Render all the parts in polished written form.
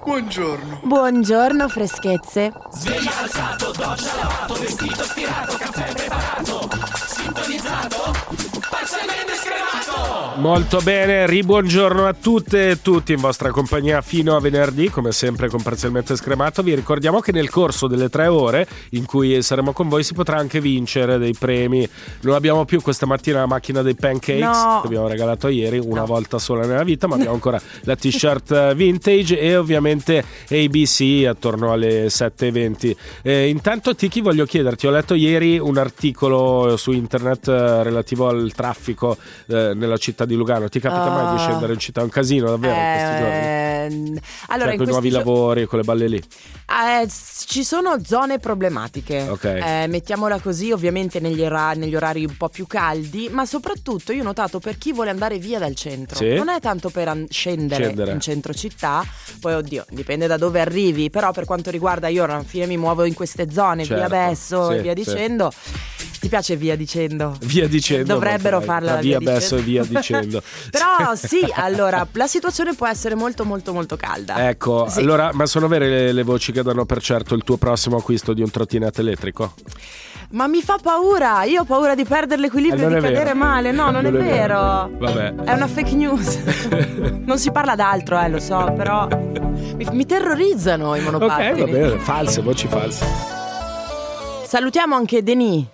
Buongiorno. Buongiorno, freschezze. Sveglia alzato, doccia lavato, vestito stirato, caffè preparato, sintonizzato, parzialmente scremato. Molto bene, ribuongiorno a tutte e tutti in vostra compagnia fino a venerdì, come sempre con Parzialmente Scremato. Vi ricordiamo che nel corso delle 3 ore in cui saremo con voi si potrà anche vincere dei premi. Non abbiamo più questa mattina la macchina dei pancakes, no, che abbiamo regalato ieri, una volta sola nella vita, ma abbiamo ancora la t-shirt vintage e ovviamente ABC attorno alle 7:20. Intanto Tiki, voglio chiederti, ho letto ieri un articolo su internet relativo al traffico nella città di Lugano. Ti capita mai di scendere in città? È un casino davvero in questi giorni? Allora, cioè, con i nuovi lavori, con le balle lì. Ci sono zone problematiche, okay. Mettiamola così, ovviamente negli orari un po' più caldi, ma soprattutto io ho notato per chi vuole andare via dal centro, sì, non è tanto per scendere in centro città, poi oddio, dipende da dove arrivi, però per quanto riguarda io alla fine mi muovo in queste zone, certo, via Besso sì, e via dicendo. Ti piace via dicendo? Via dicendo. Dovrebbero farla via Besso e via dicendo. Però sì, allora la situazione può essere molto molto molto calda. Ecco, sì. Allora, ma sono vere le voci che danno per certo il tuo prossimo acquisto di un trottinetto elettrico? Ma mi fa paura, io ho paura di perdere l'equilibrio e di cadere male. No, non è vero. Vabbè. È una fake news. Non si parla d'altro, lo so, però mi terrorizzano i monopattini. Ok, va bene, false, voci false. Salutiamo anche Denis,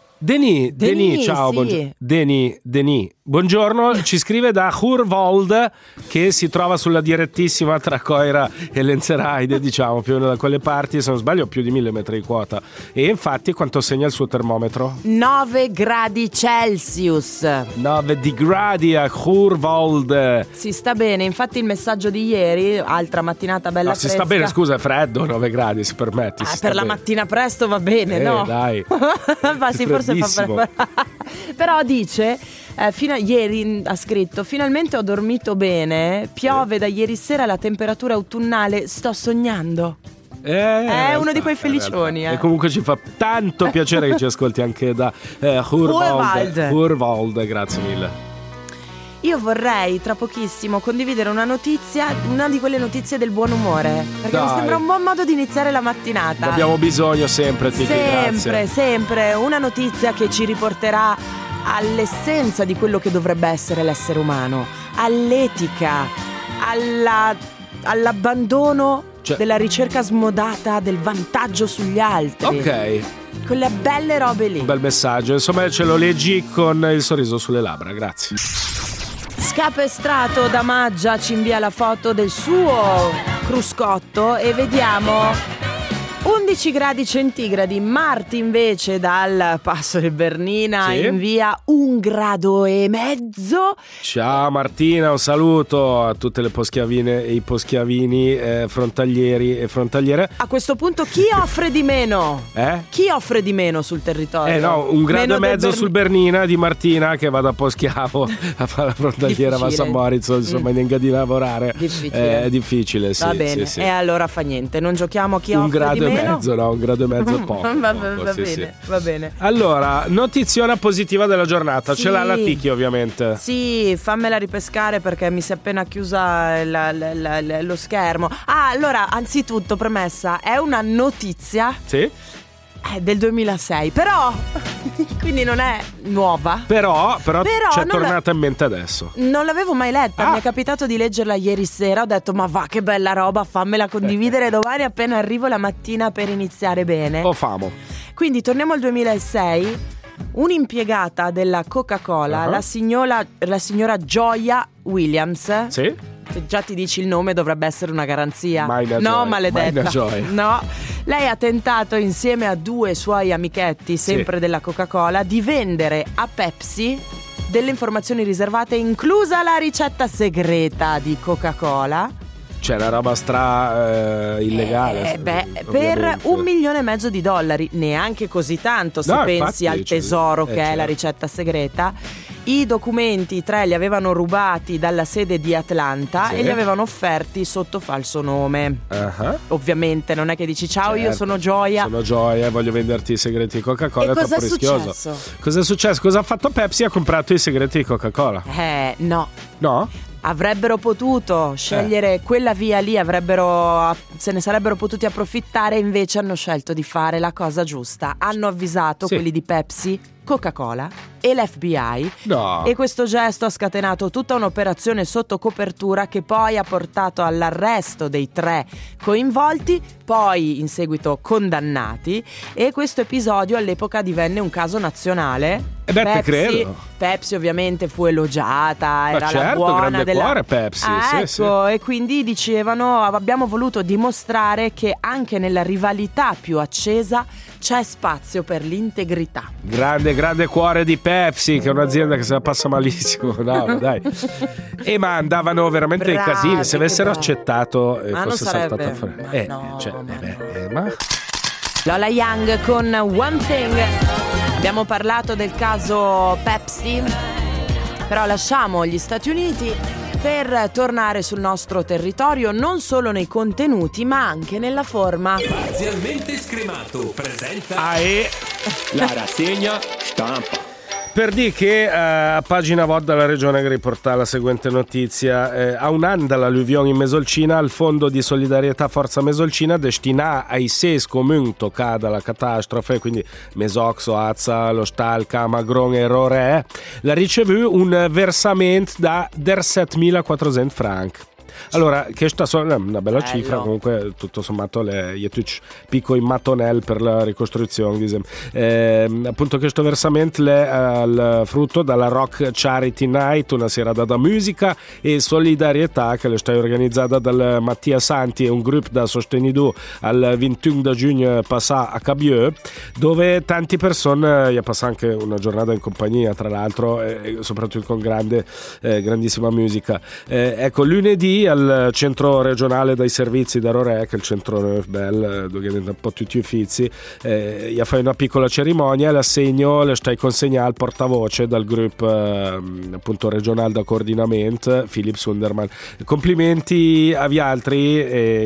ciao, sì. Denis, buongiorno, ci scrive da Hurvold, che si trova sulla direttissima tra Coira e Lenzerheide, diciamo più o meno da quelle parti, se non sbaglio più di 1000 metri di quota. E infatti quanto segna il suo termometro? 9 gradi Celsius. 9 gradi a Hurvold. Si sta bene, infatti il messaggio di ieri, altra mattinata bella fresca. Si sta bene, scusa, è freddo, 9 gradi, si permetti. Per la mattina presto va bene, no? Dai. Ma sì, forse però dice ieri ha scritto: finalmente ho dormito bene, piove da ieri sera, la temperatura autunnale, sto sognando. È uno di quei felicioni. E comunque ci fa tanto piacere che ci ascolti anche da Hurvold. Grazie mille. Io vorrei tra pochissimo condividere una notizia, una di quelle notizie del buon umore, perché mi sembra un buon modo di iniziare la mattinata. Ne abbiamo bisogno sempre, Tiki, sempre una notizia che ci riporterà all'essenza di quello che dovrebbe essere l'essere umano, all'etica, all'abbandono della ricerca smodata del vantaggio sugli altri. Ok. Quelle belle robe lì. Un bel messaggio, insomma ce lo leggi con il sorriso sulle labbra, grazie. Scapestrato da Maggia ci invia la foto del suo cruscotto e vediamo 11 gradi centigradi. Marti invece dal Passo del Bernina invia 1,5 gradi. Ciao Martina, un saluto a tutte le poschiavine e i poschiavini, frontalieri e frontaliere. A questo punto chi offre di meno? Chi offre di meno sul territorio? No, 1,5 gradi sul Bernina di Martina, che va da Poschiavo a fare la frontaliera, va a San Moritz, insomma, in di lavorare. È difficile, sì. Va bene, sì. E allora fa niente, non giochiamo a chi offre di meno. 1,5 gradi, no, 1,5 gradi è poco. Va bene. Allora, notiziona positiva della giornata, ce l'ha la Tiki ovviamente. Sì, fammela ripescare perché mi si è appena chiusa lo schermo. Allora, anzitutto, premessa, è una notizia del 2006, però quindi non è nuova. Però ci è tornata in mente adesso. Non l'avevo mai letta, mi è capitato di leggerla ieri sera, ho detto ma va che bella roba, fammela condividere domani appena arrivo la mattina per iniziare bene. Ho famo. Quindi torniamo al 2006. Un'impiegata della Coca-Cola, la signora Gioia Williams. Sì. Se già ti dici il nome dovrebbe essere una garanzia. No, maledetta. No. Lei ha tentato insieme a 2 suoi amichetti, sempre della Coca-Cola, di vendere a Pepsi delle informazioni riservate, inclusa la ricetta segreta di Coca-Cola. C'è una roba illegale. Per $1,5 milioni, neanche così tanto se pensi al tesoro che è la ricetta segreta. I documenti i 3 li avevano rubati dalla sede di Atlanta e li avevano offerti sotto falso nome. Ovviamente non è che dici ciao, io sono Gioia. Sono Gioia e voglio venderti i segreti di Coca-Cola. E cosa è rischioso. successo? Cosa è successo? Cosa ha fatto Pepsi? Ha comprato i segreti di Coca-Cola. No. avrebbero potuto scegliere quella via lì, se ne sarebbero potuti approfittare, invece hanno scelto di fare la cosa giusta. Hanno avvisato quelli di Pepsi, Coca-Cola e l'FBI e questo gesto ha scatenato tutta un'operazione sotto copertura che poi ha portato all'arresto dei 3 coinvolti, poi in seguito condannati, e questo episodio all'epoca divenne un caso nazionale. Pepsi ovviamente fu elogiata, era la buona grande della cuore Pepsi, e quindi dicevano abbiamo voluto dimostrare che anche nella rivalità più accesa c'è spazio per l'integrità. Grande cuore di Pepsi, che è un'azienda che se la passa malissimo, no, dai. Ma andavano veramente in casini, se avessero accettato fosse saltata fuori. Lola Young con One Thing. Abbiamo parlato del caso Pepsi, però lasciamo gli Stati Uniti per tornare sul nostro territorio, non solo nei contenuti ma anche nella forma. Parzialmente scremato presenta la rassegna stampa. Per dire che a pagina VOD della regione che riporta la seguente notizia: a un anno dall'alluvione in Mesolcina, il Fondo di Solidarietà Forza Mesolcina destina ai 6 comuni toccati dalla catastrofe, quindi Mesoxo, Azza, Lo Stal, Camagron e Rorè, la ricevuto un versamento da 7.400 franc. Allora, questa è una bella cifra, comunque tutto sommato è picco in mattonel per la ricostruzione, appunto questo versamento è il frutto dalla Rock Charity Night, una serata da musica e solidarietà che è stata organizzata dal Mattia Santi e un gruppo da sostenido al 21 giugno passato a Cabieu, dove tante persone gli passa anche una giornata in compagnia, tra l'altro, soprattutto con grandissima musica. Ecco, lunedì al centro regionale dei servizi da Rorè, che è il centro Neufbel, dove un po' tutti gli uffizi, gli fa una piccola cerimonia, l'assegno le stai consegnando al portavoce dal gruppo appunto regionale da coordinamento, Philip Sunderman. Complimenti agli altri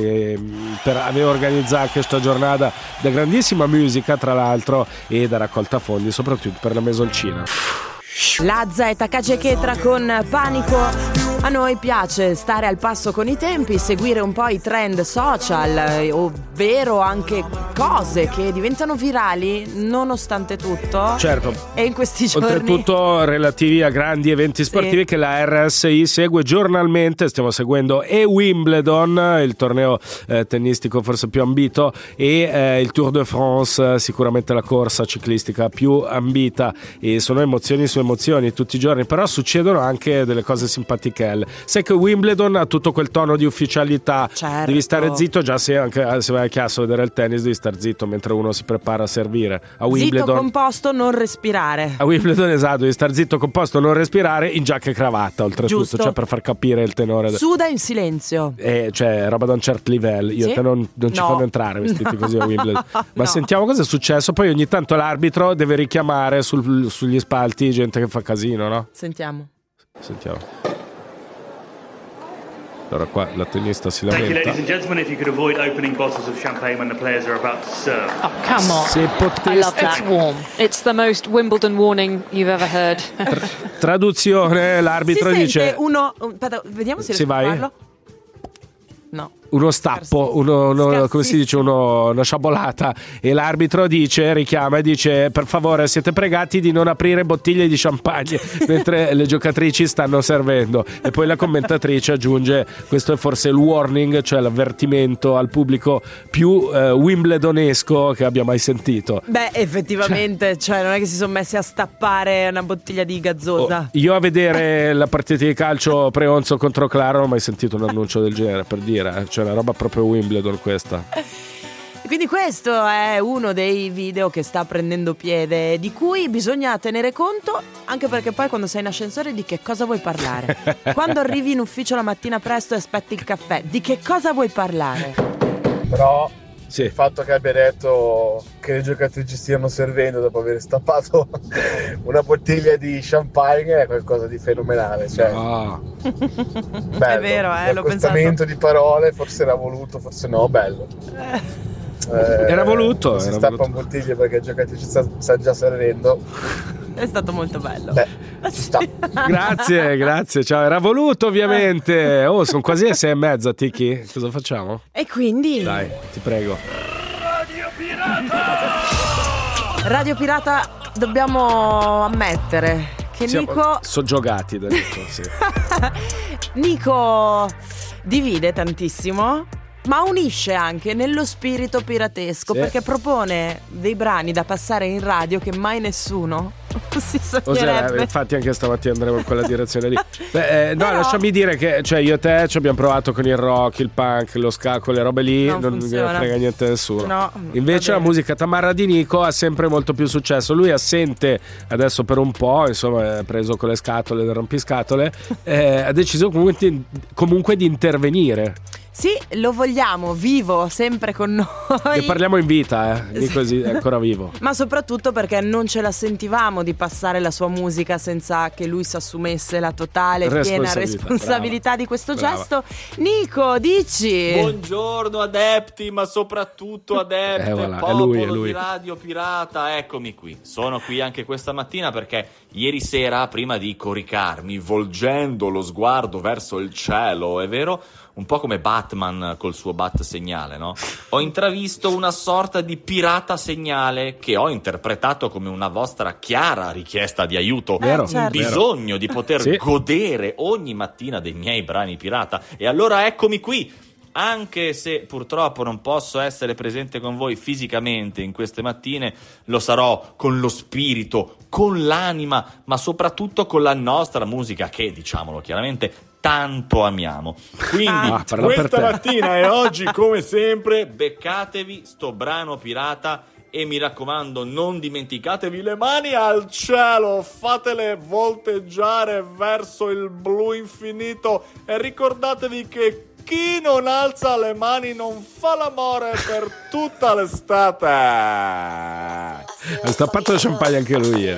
per aver organizzato questa giornata da grandissima musica, tra l'altro, e da raccolta fondi soprattutto per la Mesolcina. Lazza e Takashi Chetra con Panico. A noi piace stare al passo con i tempi, seguire un po' i trend social, ovvero anche cose che diventano virali nonostante tutto. Certo. E in questi giorni, oltretutto relativi a grandi eventi sportivi che la RSI segue giornalmente. Stiamo seguendo Wimbledon, il torneo tennistico forse più ambito, e il Tour de France, sicuramente la corsa ciclistica più ambita, e sono emozioni su emozioni tutti i giorni, però succedono anche delle cose simpatiche. Sai che Wimbledon ha tutto quel tono di ufficialità, certo. Devi stare zitto, già se vai a chiasso a vedere il tennis devi stare zitto mentre uno si prepara a servire. A Wimbledon, zitto, composto, non respirare. A Wimbledon, esatto, devi stare zitto, composto, non respirare, in giacca e cravatta oltretutto. Giusto. Cioè per far capire il tenore. Suda in silenzio. Cioè roba da un certo livello. Io te non ci fanno entrare vestiti così a Wimbledon. Ma sentiamo cosa è successo. Poi ogni tanto l'arbitro deve richiamare sugli spalti gente che fa casino, no? Sentiamo. Allora qua la tennista si lamenta. Thank you, ladies and gentlemen. If you could avoid opening bottles of champagne when the players are about to serve. Oh, come on. Se I love that. It's warm. It's the most Wimbledon warning you've ever heard. Traduzione, l'arbitro dice uno. Aspetta, vediamo se riesco a farlo. No. Uno stappo, come si dice, una sciabolata, e l'arbitro richiama e dice: per favore, siete pregati di non aprire bottiglie di champagne mentre le giocatrici stanno servendo. E poi la commentatrice aggiunge: questo è forse il warning, cioè l'avvertimento al pubblico più wimbledonesco che abbia mai sentito. Beh, effettivamente, cioè non è che si sono messi a stappare una bottiglia di gazzosa. Io a vedere la partita di calcio Preonzo contro Claro non ho mai sentito un annuncio del genere, per dire, cioè una roba proprio Wimbledon questa. Quindi questo è uno dei video che sta prendendo piede, di cui bisogna tenere conto, anche perché poi quando sei in ascensore di che cosa vuoi parlare? Quando arrivi in ufficio la mattina presto e aspetti il caffè, di che cosa vuoi parlare? Però il fatto che abbia detto che le giocatrici stiano servendo dopo aver stappato una bottiglia di champagne è qualcosa di fenomenale, cioè bello. È vero, l'ho pensato. Di parole, forse era voluto, forse no, bello. Era voluto. Si stappano bottiglie perché le giocatrici sta già servendo. È stato molto bello. Beh, ci sta. Grazie, ciao. Era voluto ovviamente. Oh, sono quasi le 6:30, Tiki. Cosa facciamo? E quindi? Dai, ti prego. Radio Pirata, dobbiamo ammettere che Nico... Sono giocati da Nico, sì. Nico divide tantissimo, ma unisce anche nello spirito piratesco, perché propone dei brani da passare in radio che mai nessuno si sognerebbe. Infatti anche stamattina andremo in quella direzione lì. Lasciami dire che io e te ci abbiamo provato con il rock, il punk, lo ska, quelle robe lì, non frega niente a nessuno. No, invece la musica tamarra di Nico ha sempre molto più successo. Lui è assente adesso per un po', insomma, è preso con le scatole del rompiscatole, ha deciso comunque di intervenire. Sì, lo vogliamo vivo, sempre con noi. Ne parliamo in vita, Nico è ancora vivo. Ma soprattutto perché non ce la sentivamo di passare la sua musica senza che lui si assumesse la totale piena responsabilità di questo gesto. Nico, dici? Buongiorno adepti, ma soprattutto adepti, popolo di Radio Pirata, eccomi qui. Sono qui anche questa mattina perché ieri sera, prima di coricarmi, volgendo lo sguardo verso il cielo, è vero, un po' come Batman col suo bat segnale, no? Ho intravisto una sorta di pirata segnale che ho interpretato come una vostra chiara richiesta di aiuto, un bisogno di poter godere ogni mattina dei miei brani pirata. E allora eccomi qui, anche se purtroppo non posso essere presente con voi fisicamente in queste mattine, lo sarò con lo spirito, con l'anima, ma soprattutto con la nostra musica che, diciamolo chiaramente, tanto amiamo. Quindi questa mattina e oggi, come sempre, beccatevi sto brano pirata e mi raccomando, non dimenticatevi le mani al cielo, fatele volteggiare verso il blu infinito e ricordatevi che chi non alza le mani non fa l'amore per tutta l'estate. Ha stappato il champagne anche lui ieri.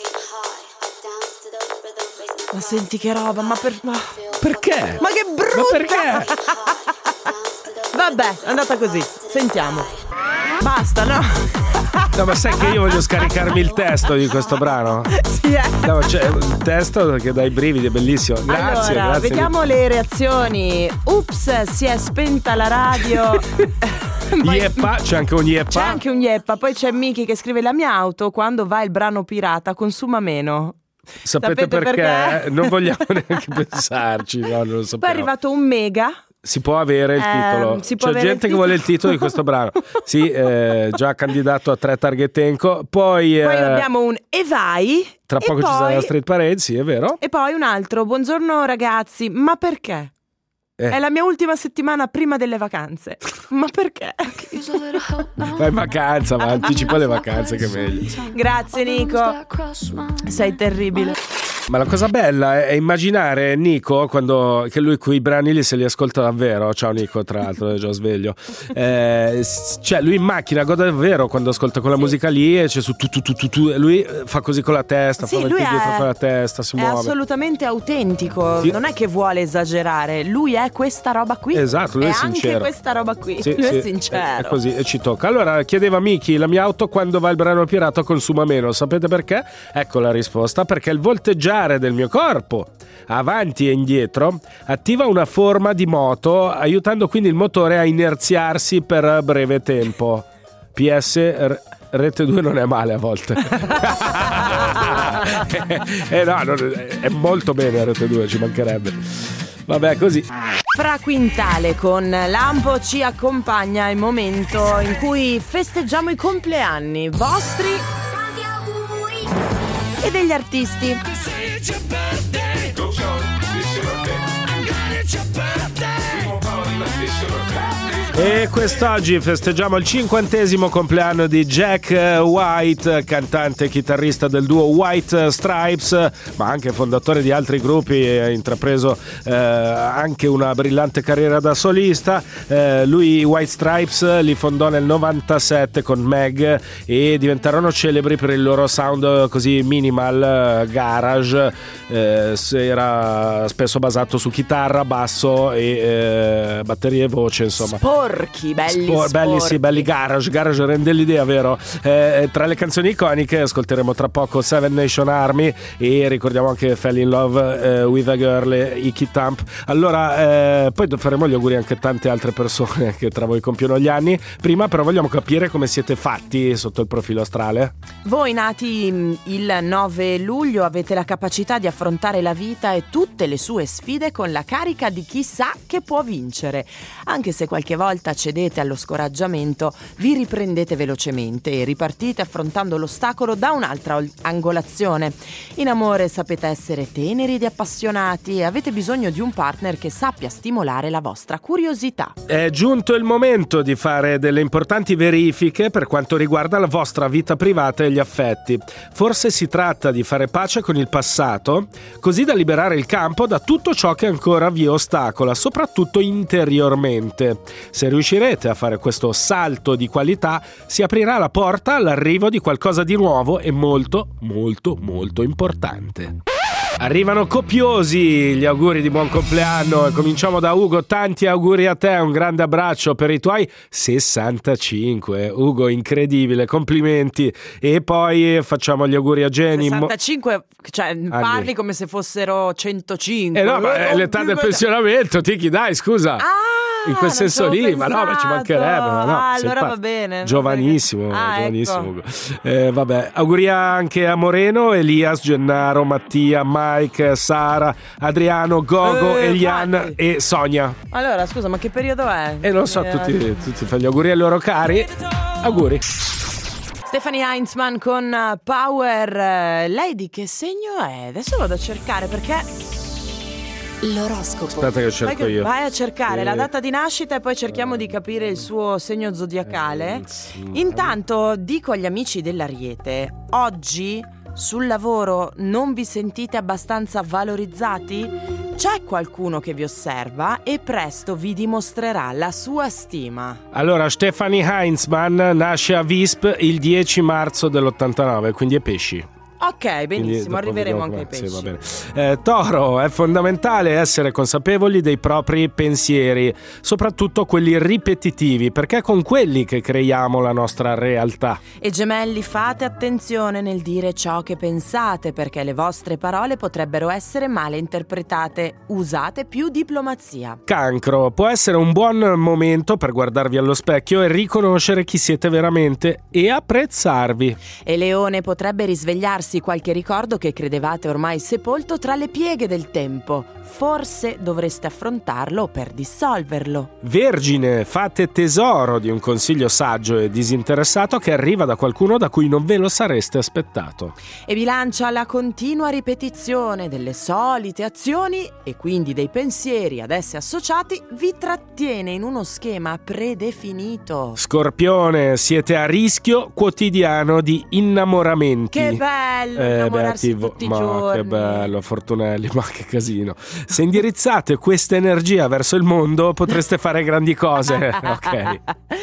Ma senti che roba, perché? Ma che brutta! Ma perché? Vabbè, è andata così. Sentiamo. Basta, no? No, ma sai che io voglio scaricarmi il testo di questo brano? Sì, No, c'è un testo che dà i brividi, è bellissimo. Grazie, allora, grazie. Vediamo le reazioni. Ups, si è spenta la radio. Yeppa, c'è anche un Yeppa. C'è anche un Yeppa. Poi c'è Miki che scrive: la mia auto quando va il brano pirata consuma meno. Sapete perché? Non vogliamo neanche pensarci, no, non lo sappiamo. Poi è arrivato un mega. Si può avere il titolo. C'è gente che vuole il titolo di questo brano. Sì, già candidato a 3 Targetenco. Poi abbiamo un E vai. Tra poco ci sarà la Street Parade, sì, è vero. E poi un altro: buongiorno ragazzi, ma perché? È la mia ultima settimana prima delle vacanze. Ma perché? Vai in vacanza, ma anticipa le vacanze che è meglio. Grazie Nico. Sei terribile. Ma la cosa bella è immaginare Nico che lui quei brani lì se li ascolta davvero. Ciao Nico, tra l'altro è già sveglio. Cioè lui in macchina gode davvero quando ascolta quella musica lì e c'è su tu. Lui fa così con la testa, fa metti dietro con la testa, si muove. È assolutamente autentico, non è che vuole esagerare, lui è questa roba qui. Esatto, lui è sincero. Anche questa roba qui, sì, lui è sincero. È così e ci tocca. Allora chiedeva Miki, la mia auto quando va il brano pirata consuma meno. Sapete perché? Ecco la risposta: perché il volteggiare del mio corpo avanti e indietro attiva una forma di moto, aiutando quindi il motore a inerziarsi per breve tempo. PS Rete 2 non è male a volte. È molto bene Rete 2, ci mancherebbe. Vabbè, così. Fra Quintale con Lampo ci accompagna il momento in cui festeggiamo i compleanni vostri e degli artisti. E quest'oggi festeggiamo il 50° compleanno di Jack White, cantante e chitarrista del duo White Stripes, ma anche fondatore di altri gruppi e ha intrapreso anche una brillante carriera da solista. Lui White Stripes li fondò nel 97 con Meg e diventarono celebri per il loro sound così minimal, garage, era spesso basato su chitarra, basso e batterie e voce, insomma. sporchi, belli garage rende l'idea, vero? Tra le canzoni iconiche ascolteremo tra poco Seven Nation Army e ricordiamo anche Fell in Love with a Girl e Icky Thump. Allora poi faremo gli auguri anche a tante altre persone che tra voi compiono gli anni. Prima però vogliamo capire come siete fatti sotto il profilo astrale. Voi nati il 9 luglio avete la capacità di affrontare la vita e tutte le sue sfide con la carica di chi sa che può vincere. Anche se qualche volta cedete allo scoraggiamento, vi riprendete velocemente e ripartite affrontando l'ostacolo da un'altra angolazione. In amore sapete essere teneri ed appassionati e avete bisogno di un partner che sappia stimolare la vostra curiosità. È giunto il momento di fare delle importanti verifiche per quanto riguarda la vostra vita privata e gli affetti. Forse si tratta di fare pace con il passato, così da liberare il campo da tutto ciò che ancora vi ostacola, soprattutto interiormente. Se riuscirete a fare questo salto di qualità, si aprirà la porta all'arrivo di qualcosa di nuovo e molto, molto, molto importante. Arrivano copiosi gli auguri di buon compleanno e cominciamo da Ugo. Tanti auguri a te, un grande abbraccio per i tuoi 65. Ugo, incredibile, complimenti. E poi facciamo gli auguri a Jenny. 65, cioè parli come se fossero 105. No, ma è l'età del pensionamento, Tiki, dai, scusa. In quel senso lì, pensato. ma no, ma ci mancherebbe, ma no. Allora va bene. Giovanissimo, giovanissimo. Ecco. Vabbè, auguri anche a Moreno, Elias, Gennaro, Mattia, Mike, Sara, Adriano, Gogo, Elian e Sonia. Allora, scusa, ma che periodo è? Non so, tutti fanno gli auguri ai loro cari. Auguri. Stephanie Heinzman con Power. Lei di che segno è? Adesso vado a cercare perché... L'oroscopo. Aspetta che cerco io. Vai a cercare la data di nascita e poi cerchiamo di capire il suo segno zodiacale. Intanto dico agli amici dell'Ariete, oggi sul lavoro non vi sentite abbastanza valorizzati? C'è qualcuno che vi osserva e presto vi dimostrerà la sua stima. Allora, Stephanie Heinzman nasce a Visp il 10 marzo dell'89, quindi è pesci. Ok, benissimo, arriveremo anche ai pesci. Sì, va bene. Toro, è fondamentale essere consapevoli dei propri pensieri, soprattutto quelli ripetitivi, perché è con quelli che creiamo la nostra realtà. E Gemelli, fate attenzione nel dire ciò che pensate, perché le vostre parole potrebbero essere male interpretate. Usate più diplomazia. Cancro, può essere un buon momento per guardarvi allo specchio e riconoscere chi siete veramente e apprezzarvi. E Leone, potrebbe risvegliarsi qualche ricordo che credevate ormai sepolto tra le pieghe del tempo. Forse dovreste affrontarlo per dissolverlo. Vergine, fate tesoro di un consiglio saggio e disinteressato che arriva da qualcuno da cui non ve lo sareste aspettato. E Bilancia, la continua ripetizione delle solite azioni e quindi dei pensieri ad esse associati vi trattiene in uno schema predefinito. Scorpione, siete a rischio quotidiano di innamoramenti. Che bello innamorarsi tutti i giorni. Che bello, Fortunelli, ma che casino. Se indirizzate questa energia verso il mondo potreste fare grandi cose. Ok.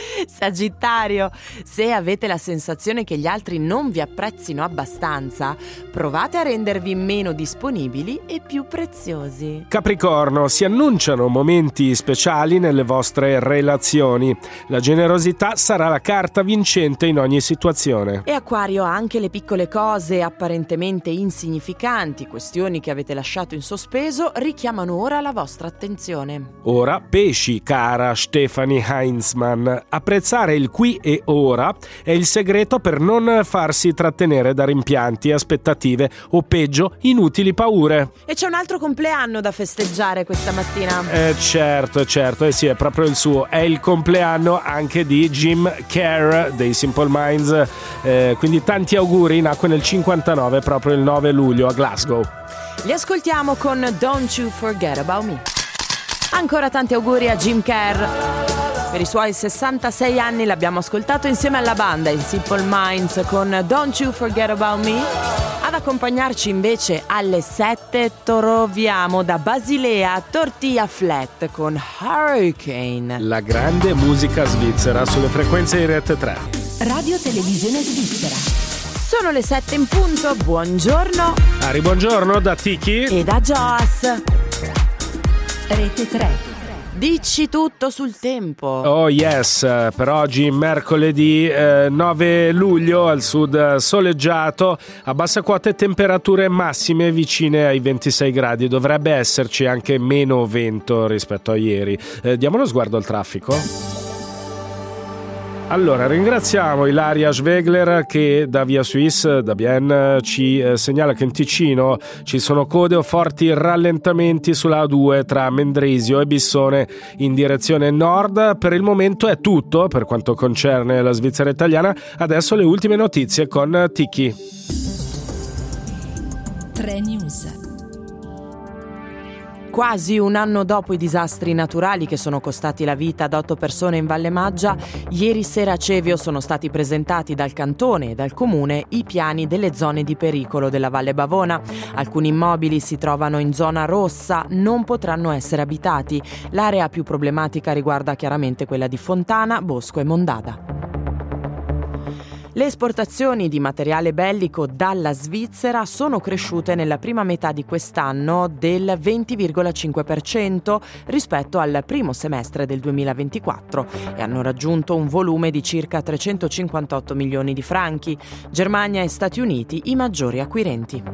Sagittario, se avete la sensazione che gli altri non vi apprezzino abbastanza, provate a rendervi meno disponibili e più preziosi. Capricorno, si annunciano momenti speciali nelle vostre relazioni. La generosità sarà la carta vincente in ogni situazione. E Acquario, anche le piccole cose apparentemente insignificanti, questioni che avete lasciato in sospeso, richiamano ora la vostra attenzione. Ora, pesci, cara Stephanie Heinzman. Apprezzare il qui e ora è il segreto per non farsi trattenere da rimpianti, aspettative o peggio, inutili paure. E c'è un altro compleanno da festeggiare questa mattina. Certo, sì, è proprio il suo. È il compleanno anche di Jim Kerr dei Simple Minds. Quindi tanti auguri, nacque nel 59, proprio il 9 luglio a Glasgow. Li ascoltiamo con Don't You Forget About Me. Ancora tanti auguri a Jim Kerr. Per i suoi 66 anni l'abbiamo ascoltato insieme alla banda in Simple Minds con Don't You Forget About Me. Ad accompagnarci invece alle 7 troviamo da Basilea Tortilla Flat con Hurricane. La grande musica svizzera sulle frequenze di Rete 3. Radio Televisione Svizzera. Sono le 7 in punto, buongiorno. Buongiorno da Tiki e da Joas. Rete 3. Dici tutto sul tempo. Oh yes, per oggi mercoledì 9 luglio al sud soleggiato, a bassa quota e temperature massime vicine ai 26 gradi. Dovrebbe esserci anche meno vento rispetto a ieri. Diamo uno sguardo al traffico. Allora, ringraziamo Ilaria Schwegler che da Via Suisse, da Bienne, ci segnala che in Ticino ci sono code o forti rallentamenti sulla A2 tra Mendrisio e Bissone in direzione nord. Per il momento è tutto per quanto concerne la Svizzera italiana. Adesso le ultime notizie con Tiki. 3 News. Quasi un anno dopo i disastri naturali che sono costati la vita ad 8 persone in Valle Maggia, ieri sera a Cevio sono stati presentati dal Cantone e dal Comune i piani delle zone di pericolo della Valle Bavona. Alcuni immobili si trovano in zona rossa, non potranno essere abitati. L'area più problematica riguarda chiaramente quella di Fontana, Bosco e Mondada. Le esportazioni di materiale bellico dalla Svizzera sono cresciute nella prima metà di quest'anno del 20,5% rispetto al primo semestre del 2024 e hanno raggiunto un volume di circa 358 milioni di franchi. Germania e Stati Uniti i maggiori acquirenti.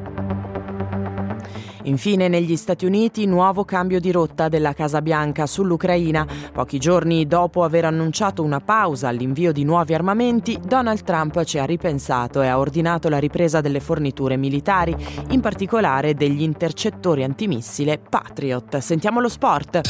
Infine, negli Stati Uniti, nuovo cambio di rotta della Casa Bianca sull'Ucraina. Pochi giorni dopo aver annunciato una pausa all'invio di nuovi armamenti, Donald Trump ci ha ripensato e ha ordinato la ripresa delle forniture militari, in particolare degli intercettori antimissile Patriot. Sentiamo lo sport.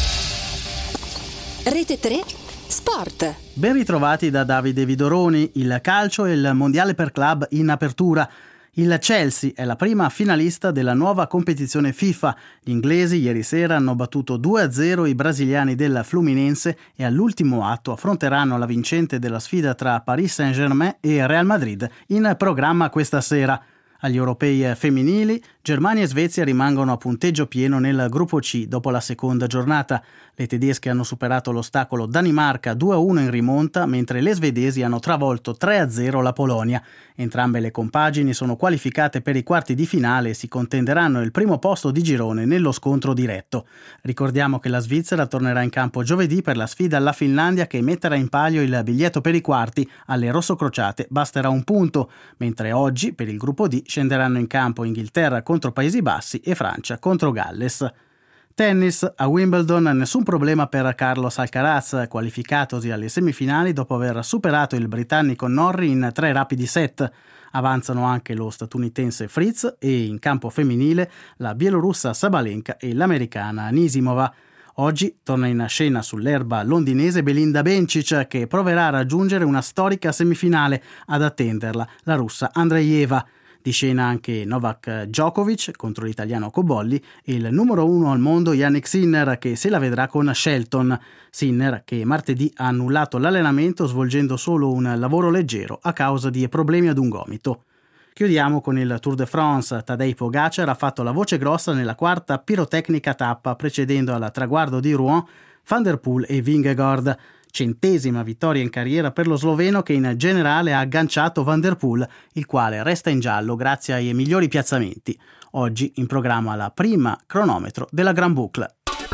Rete 3 Sport. Ben ritrovati da Davide Vidoroni. Il calcio e il mondiale per club in apertura. Il Chelsea è la prima finalista della nuova competizione FIFA. Gli inglesi ieri sera hanno battuto 2-0 i brasiliani del Fluminense e all'ultimo atto affronteranno la vincente della sfida tra Paris Saint-Germain e Real Madrid, in programma questa sera. Agli europei femminili, Germania e Svezia rimangono a punteggio pieno nel gruppo C dopo la seconda giornata. Le tedesche hanno superato l'ostacolo Danimarca 2-1 in rimonta, mentre le svedesi hanno travolto 3-0 la Polonia. Entrambe le compagini sono qualificate per i quarti di finale e si contenderanno il primo posto di girone nello scontro diretto. Ricordiamo che la Svizzera tornerà in campo giovedì per la sfida alla Finlandia, che metterà in palio il biglietto per i quarti. Alle rossocrociate basterà un punto, mentre oggi per il gruppo D scenderanno in campo Inghilterra contro Paesi Bassi e Francia contro Galles. Tennis, a Wimbledon nessun problema per Carlos Alcaraz, qualificatosi alle semifinali dopo aver superato il britannico Norrie in 3 rapidi set. Avanzano anche lo statunitense Fritz e in campo femminile la bielorussa Sabalenka e l'americana Anisimova. Oggi torna in scena sull'erba londinese Belinda Bencic, che proverà a raggiungere una storica semifinale. Ad attenderla la russa Andreeva. Di scena anche Novak Djokovic contro l'italiano Cobolli e il numero 1 al mondo Jannik Sinner, che se la vedrà con Shelton. Sinner che martedì ha annullato l'allenamento svolgendo solo un lavoro leggero a causa di problemi ad un gomito. Chiudiamo con il Tour de France. Tadej Pogacar ha fatto la voce grossa nella quarta pirotecnica tappa, precedendo al traguardo di Rouen Van der Poel e Vingegaard. 100ª vittoria in carriera per lo sloveno, che in generale ha agganciato Van der Poel, il quale resta in giallo grazie ai migliori piazzamenti. Oggi in programma la prima cronometro della Grand Boucle.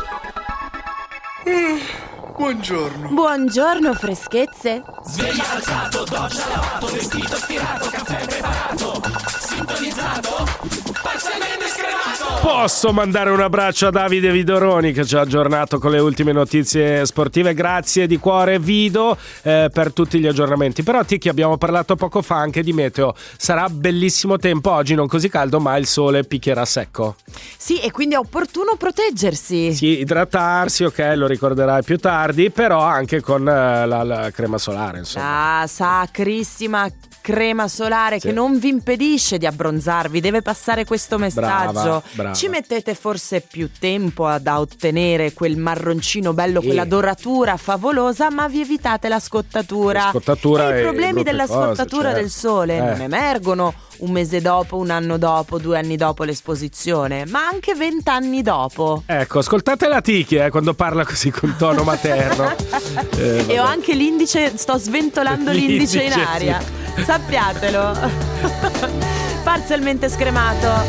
Buongiorno. Buongiorno, freschezze. Sveglia alzato, doccia lavato, vestito stirato, caffè preparato, sintonizzato, parzialmente scremato. Posso mandare un abbraccio a Davide Vidoroni, che ci ha aggiornato con le ultime notizie sportive. Grazie di cuore, Vido, per tutti gli aggiornamenti. Però Tiki, abbiamo parlato poco fa anche di meteo. Sarà bellissimo tempo oggi, non così caldo, ma il sole picchierà secco. Sì, e quindi è opportuno proteggersi. Sì, idratarsi, ok, lo ricorderai più tardi, però anche con la crema solare, insomma. La sacrissima crema solare, sì, che non vi impedisce di abbronzarvi. Deve passare questo messaggio. Brava. Ci mettete forse più tempo ad ottenere quel marroncino bello, quella doratura favolosa, ma vi evitate la scottatura. E i problemi della scottatura certo, del sole non emergono un mese dopo, un anno dopo, 2 anni dopo l'esposizione, ma anche 20 anni dopo. Ecco, ascoltate la Tiki quando parla così con tono materno. E ho anche l'indice, sto sventolando l'indice in aria, sì. Sappiatelo. Parzialmente scremato.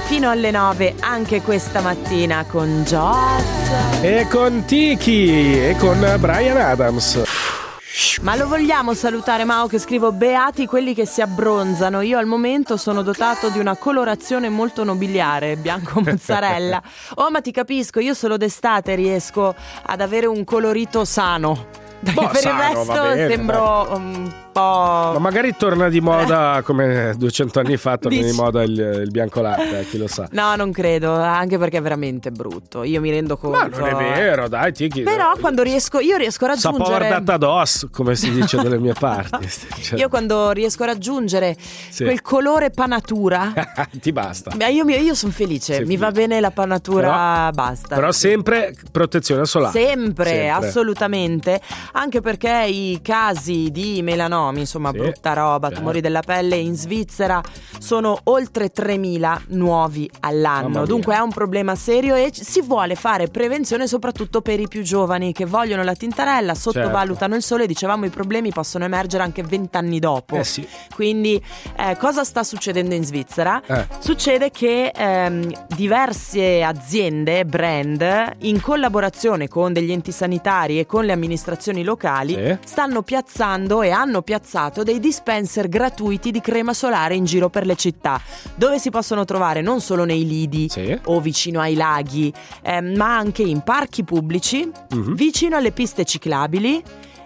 fino alle 9 anche questa mattina con Joss e con Tiki e con Bryan Adams. Ma lo vogliamo salutare, Mao, che scrivo: beati quelli che si abbronzano. Io al momento sono dotato di una colorazione molto nobiliare, bianco mozzarella. Oh, ma ti capisco, io solo d'estate riesco ad avere un colorito sano. Per il resto sembro un po'. Ma magari torna di moda come 200 anni fa, torna di moda il bianco latte, chi lo sa. No, non credo, anche perché è veramente brutto. Io mi rendo conto. Ma non è vero, dai, Tiki. Però quando riesco a raggiungere Sapor datados, come si dice dalle mie parti. Io quando riesco a raggiungere quel colore panatura ti basta. Io sono felice, mi va bene la panatura, basta. Però sempre protezione solare. Sempre, assolutamente. Anche perché i casi di melanomi, insomma brutta roba, tumori della pelle in Svizzera sono oltre 3.000 nuovi all'anno. Dunque è un problema serio e si vuole fare prevenzione soprattutto per i più giovani che vogliono la tintarella, sottovalutano il sole. Dicevamo, i problemi possono emergere anche 20 anni dopo. Quindi cosa sta succedendo in Svizzera? Succede che diverse aziende, brand, in collaborazione con degli enti sanitari e con le amministrazioni locali stanno piazzando e hanno piazzato dei dispenser gratuiti di crema solare in giro per le città, dove si possono trovare non solo nei lidi o vicino ai laghi, ma anche in parchi pubblici, vicino alle piste ciclabili.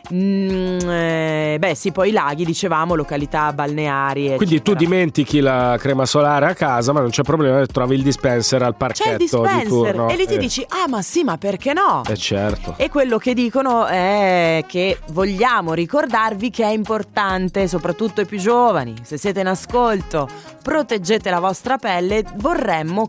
Poi laghi, dicevamo, località balneari, eccetera. Quindi tu dimentichi la crema solare a casa, ma non c'è problema, trovi il dispenser al parchetto. C'è il dispenser di turno e lì ti dici: ah, ma sì, ma perché no? Certo. E quello che dicono è che vogliamo ricordarvi che è importante, soprattutto ai più giovani, se siete in ascolto, proteggete la vostra pelle. Vorremmo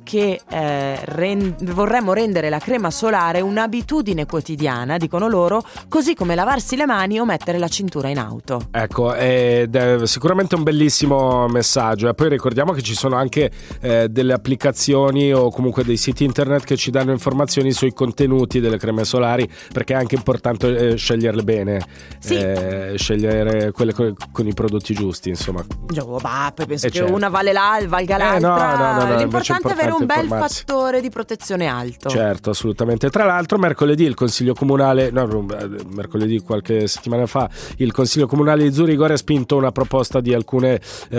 rendere la crema solare un'abitudine quotidiana, dicono loro, così come lavarsi le mani o mettere la cintura in auto. Ecco, ed è sicuramente un bellissimo messaggio. E poi ricordiamo che ci sono anche delle applicazioni o comunque dei siti internet che ci danno informazioni sui contenuti delle creme solari, perché è anche importante sceglierle bene, scegliere quelle con i prodotti giusti, insomma. Penso che una valga l'altra. No, l'importante è avere un bel fattore di protezione alto. Certo, assolutamente. Tra l'altro mercoledì il Consiglio Comunale, mercoledì qualche settimana fa, il Consiglio Comunale di Zurigo ha respinto una proposta di alcuni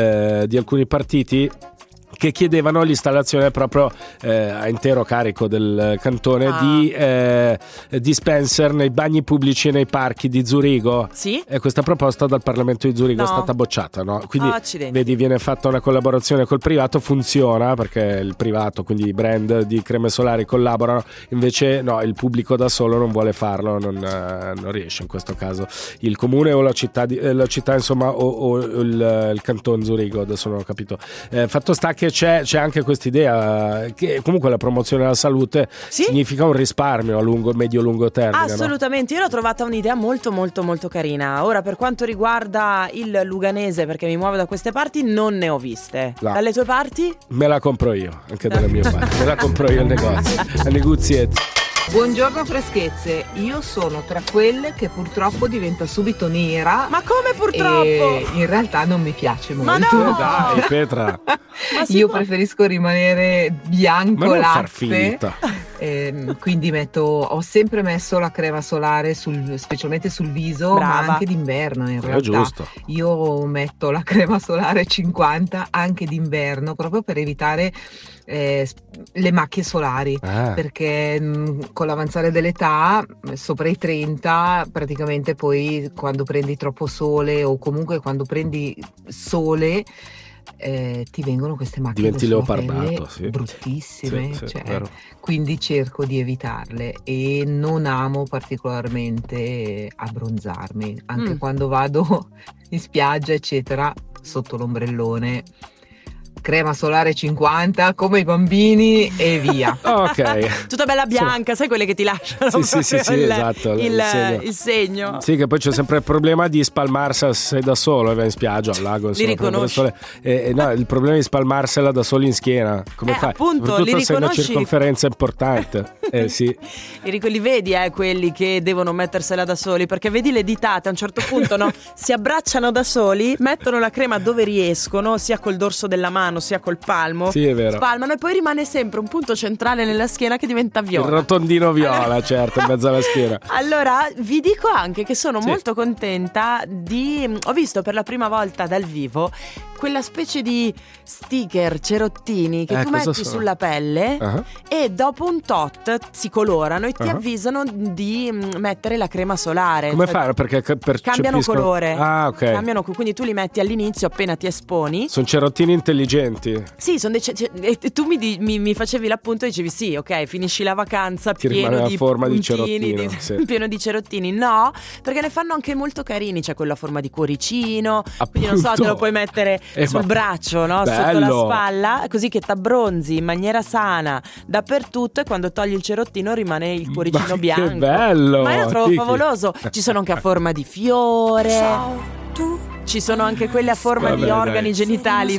partiti che chiedevano l'installazione proprio a intero carico del cantone di dispenser nei bagni pubblici e nei parchi di Zurigo. E questa proposta dal Parlamento di Zurigo è stata bocciata, no? Quindi vedi, viene fatta una collaborazione col privato, funziona perché il privato, quindi i brand di creme solari collaborano, invece no, il pubblico da solo non vuole farlo, non riesce in questo caso il comune o la città insomma o il canton Zurigo, adesso non ho capito. Fatto sta che c'è anche quest'idea che comunque la promozione della salute significa un risparmio a medio-lungo termine. Assolutamente, no? Io l'ho trovata un'idea molto molto molto carina. Ora, per quanto riguarda il luganese, perché mi muovo da queste parti, non ne ho viste. Dalle tue parti? Me la compro io, anche dalle mie parti. Me la compro io al negozio, al negozietto. Buongiorno freschezze, io sono tra quelle che purtroppo diventa subito nera. Ma come purtroppo? E in realtà non mi piace molto. Ma no! Dai Petra! Io preferisco rimanere bianco ma non latte. Far finta. Quindi ho sempre messo la crema solare specialmente sul viso. Brava. Ma anche d'inverno in realtà. Giusto. Io metto la crema solare 50 anche d'inverno, proprio per evitare le macchie solari, perché con l'avanzare dell'età, sopra i 30, praticamente poi quando prendi troppo sole o comunque quando prendi sole ti vengono queste macchie, diventi leopardato, bruttissime, quindi cerco di evitarle e non amo particolarmente abbronzarmi, anche quando vado in spiaggia eccetera, sotto l'ombrellone crema solare 50 come i bambini e via. Ok. Tutta bella bianca, sai quelle che ti lasciano sì, esatto, il segno. Sì, che poi c'è sempre il problema di spalmarsela se sei da solo e vai in spiaggia al lago, li riconosci? No, il problema di spalmarsela da solo in schiena, come fai? Appunto, li riconosci? Se è una circonferenza importante. Sì. Li vedi quelli che devono mettersela da soli, perché vedi le ditate a un certo punto, no? Si abbracciano da soli, mettono la crema dove riescono, sia col dorso della mano spalmano sia col palmo. Sì, è vero. Spalmano e poi rimane sempre un punto centrale nella schiena che diventa viola. Il rotondino viola, certo, in mezzo alla schiena. Allora, vi dico anche che sono molto contenta ho visto per la prima volta dal vivo quella specie di sticker cerottini che tu metti sulla pelle e dopo un tot si colorano e ti avvisano di mettere la crema solare. Come fare? Perché cambiano colore. Ah, ok. Cambiano, quindi tu li metti all'inizio appena ti esponi. Sono cerottini intelligenti. Sì, sono e tu mi facevi l'appunto e dicevi sì, ok, finisci la vacanza pieno di forma puntini, di cerottino, pieno di cerottini. No, perché ne fanno anche molto carini. C'è quello a forma di cuoricino. Appunto. Quindi non so, te lo puoi mettere sul braccio, no? Sotto la spalla, così che t'abbronzi in maniera sana dappertutto e quando togli il cerottino rimane il cuoricino bianco. Che bello! Ma io lo trovo favoloso. Ci sono anche a forma di fiore. Ci sono anche quelle a forma di organi genitali.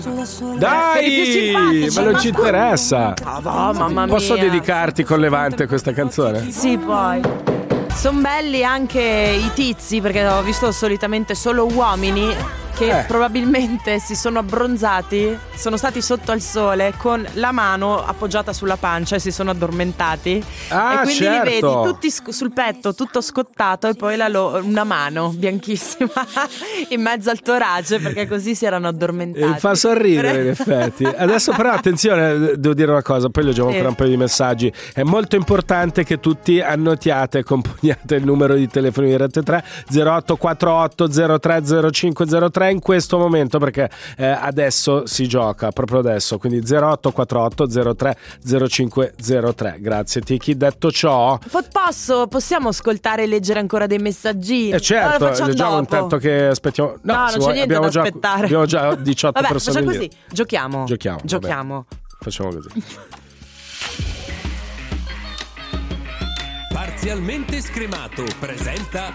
Dai, ma non ci interessa. Mamma mia. Posso dedicarti con Levante questa canzone? Sì, poi. Sono belli anche i tizi, perché ho visto solitamente solo uomini che probabilmente si sono abbronzati, sono stati sotto al sole con la mano appoggiata sulla pancia e si sono addormentati. E quindi li vedi tutti sul petto, tutto scottato, e poi una mano bianchissima in mezzo al torace, perché così si erano addormentati. Fa sorridere in effetti. Adesso però attenzione, devo dire una cosa, poi leggiamo ancora un paio di messaggi. È molto importante che tutti annotiate e componiate il numero di telefono di Rete 3 0848 030503 in questo momento, perché adesso si gioca, proprio adesso, quindi 0848 030503. Grazie Tiki. Detto ciò, possiamo ascoltare e leggere ancora dei messaggini? Certo, leggiamo intanto che aspettiamo. No, non c'è niente da aspettare. Abbiamo già 18 Vabbè, persone. Facciamo così, giochiamo. Facciamo così. Parzialmente scremato presenta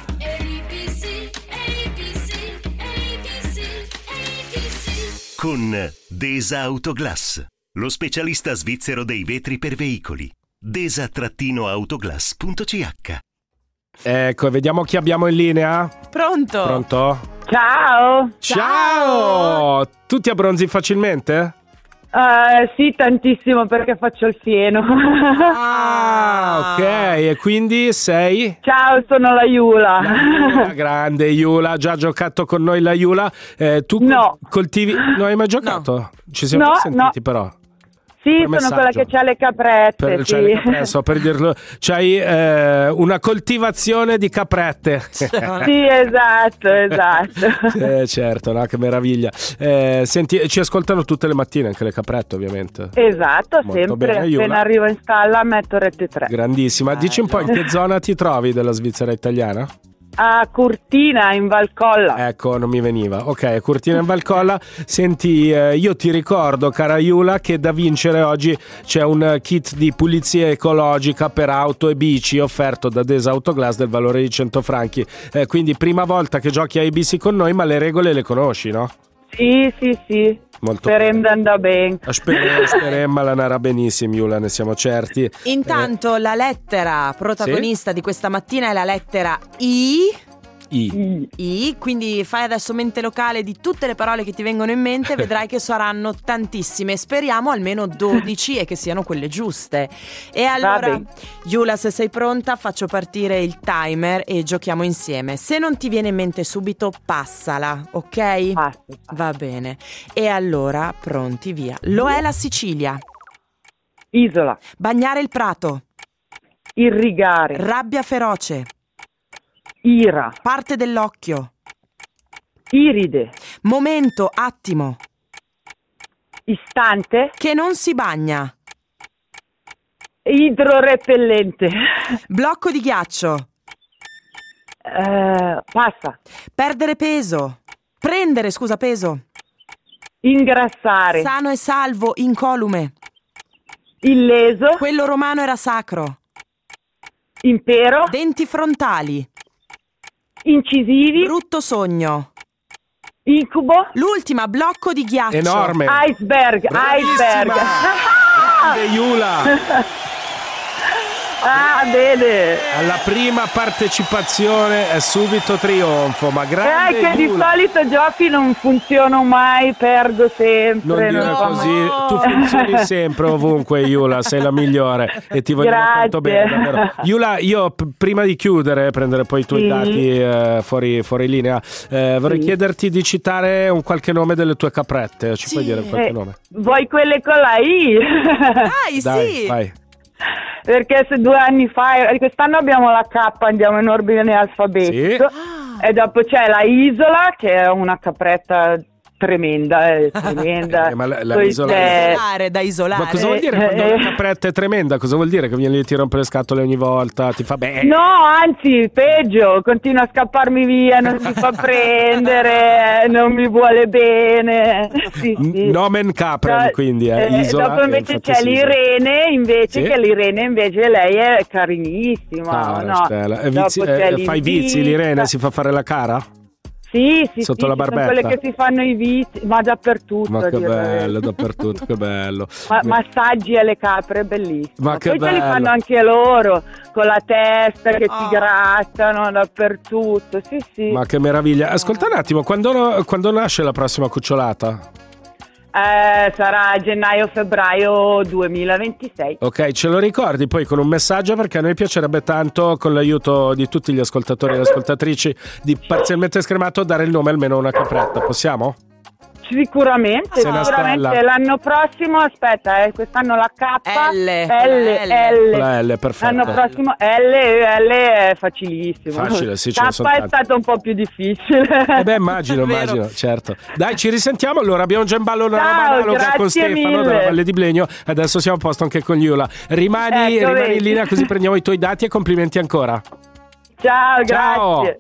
con Desa Autoglass, lo specialista svizzero dei vetri per veicoli. desa-autoglass.ch. Ecco, vediamo chi abbiamo in linea. Pronto? Ciao! Tu ti abbronzi facilmente? Sì, tantissimo, perché faccio il fieno. Ok, e quindi sei? Ciao, sono la Iula. Grande Iula, già giocato con noi la Iula. Tu coltivi... Non hai mai giocato? No. Ci siamo sentiti però. Sì, sono quella che c'ha le caprette. So per dirlo, c'hai una coltivazione di caprette. Sì, esatto. Certo, no? Che meraviglia. Senti, ci ascoltano tutte le mattine anche le caprette, ovviamente. Esatto, molto sempre. Bene, appena arrivo in stalla metto Rete 3. Grandissima. Dici un po' in che zona ti trovi della Svizzera italiana? A Cortina in Valcolla. Ecco, non mi veniva. Ok, Cortina in Valcolla. Senti, io ti ricordo, cara Iula, che da vincere oggi c'è un kit di pulizia ecologica per auto e bici offerto da Desa Autoglass del valore di 100 franchi. Quindi prima volta che giochi a ABC con noi, ma le regole le conosci, no? Sì. Sperem da bene. Speriamo andrà benissimo, Iula, ne siamo certi. Intanto la lettera protagonista di questa mattina è la lettera I, quindi fai adesso mente locale di tutte le parole che ti vengono in mente, vedrai che saranno tantissime, speriamo almeno 12 e che siano quelle giuste. E allora, Iula, se sei pronta, faccio partire il timer e giochiamo insieme. Se non ti viene in mente subito, passala, ok? Va bene. E allora, pronti, via. Lo è la Sicilia. Isola. Bagnare il prato. Irrigare. Rabbia feroce. Ira. Parte dell'occhio. Iride. Momento, attimo. Istante. Che non si bagna. Idrorepellente. Blocco di ghiaccio. Passa. Perdere peso. Prendere, peso. Ingrassare. Sano e salvo, incolume. Illeso. Quello romano era sacro. Impero. Denti frontali. Incisivi. Brutto sogno. Incubo. L'ultima, blocco di ghiaccio. Enorme. Iceberg. Grande Iula. Ah, bene. Alla prima partecipazione è subito trionfo, ma grande che di solito giochi non funzionano mai, perdo sempre. Non dire così, tu funzioni sempre ovunque, Iula, sei la migliore e ti vogliamo tanto bene, davvero. Iula, io prima di chiudere, prendere poi i tuoi dati fuori linea, vorrei chiederti di citare un qualche nome delle tue caprette. Ci puoi dire qualche nome? Vuoi quelle con la I? Dai, sì. Vai. Perché se 2 anni fa, quest'anno abbiamo la K, andiamo in ordine alfabetico, e dopo c'è la Isola, che è una capretta tremenda. Ma la isola da isolare. Ma cosa vuol dire quando una capretta è tremenda? Cosa vuol dire? Che viene lì, ti rompe le scatole ogni volta, ti fa bene? No, anzi, peggio, continua a scapparmi via, non si fa prendere, non mi vuole bene. Sì. Nomen Capren, quindi isola. Dopo invece c'è l'Irene, invece che l'Irene invece lei è carinissima. Fai vizi l'Irene? Si fa fare la cara? Sì, sotto la barbetta. Sono quelle che si fanno i vizi, ma dappertutto. Ma che bello, dappertutto, che bello. Massaggi alle capre, bellissimo. Ma che poi bello. ce li fanno anche loro, con la testa che ti grattano dappertutto, sì. Ma che meraviglia. Ascolta un attimo, quando nasce la prossima cucciolata? Sarà gennaio-febbraio 2026. Ok, ce lo ricordi poi con un messaggio, perché a noi piacerebbe tanto, con l'aiuto di tutti gli ascoltatori e le ascoltatrici di Parzialmente Scremato, dare il nome almeno a una capretta. Possiamo? Sicuramente. L'anno prossimo, aspetta, quest'anno la K, La L, perfetto. L'anno prossimo L è facilissimo. Facile, sì, K è stato un po' più difficile. Immagino, certo. Dai, ci risentiamo allora. Abbiamo già in ballo una roba analoga con Stefano della Valle di Blegno. Adesso siamo a posto anche con Iula. Rimani in linea, così prendiamo i tuoi dati, e complimenti ancora. Ciao, grazie.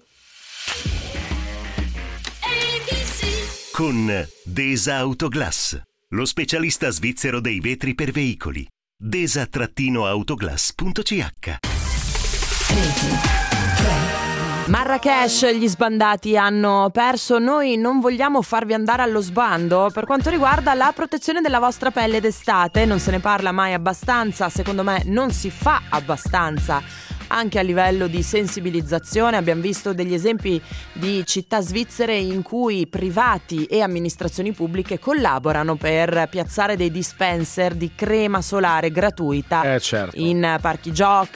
Con Desa Autoglass, lo specialista svizzero dei vetri per veicoli. desa-autoglass.ch. Marrakesh, gli sbandati hanno perso. Noi non vogliamo farvi andare allo sbando per quanto riguarda la protezione della vostra pelle d'estate. Non se ne parla mai abbastanza, secondo me non si fa abbastanza anche a livello di sensibilizzazione. Abbiamo visto degli esempi di città svizzere in cui privati e amministrazioni pubbliche collaborano per piazzare dei dispenser di crema solare gratuita in parco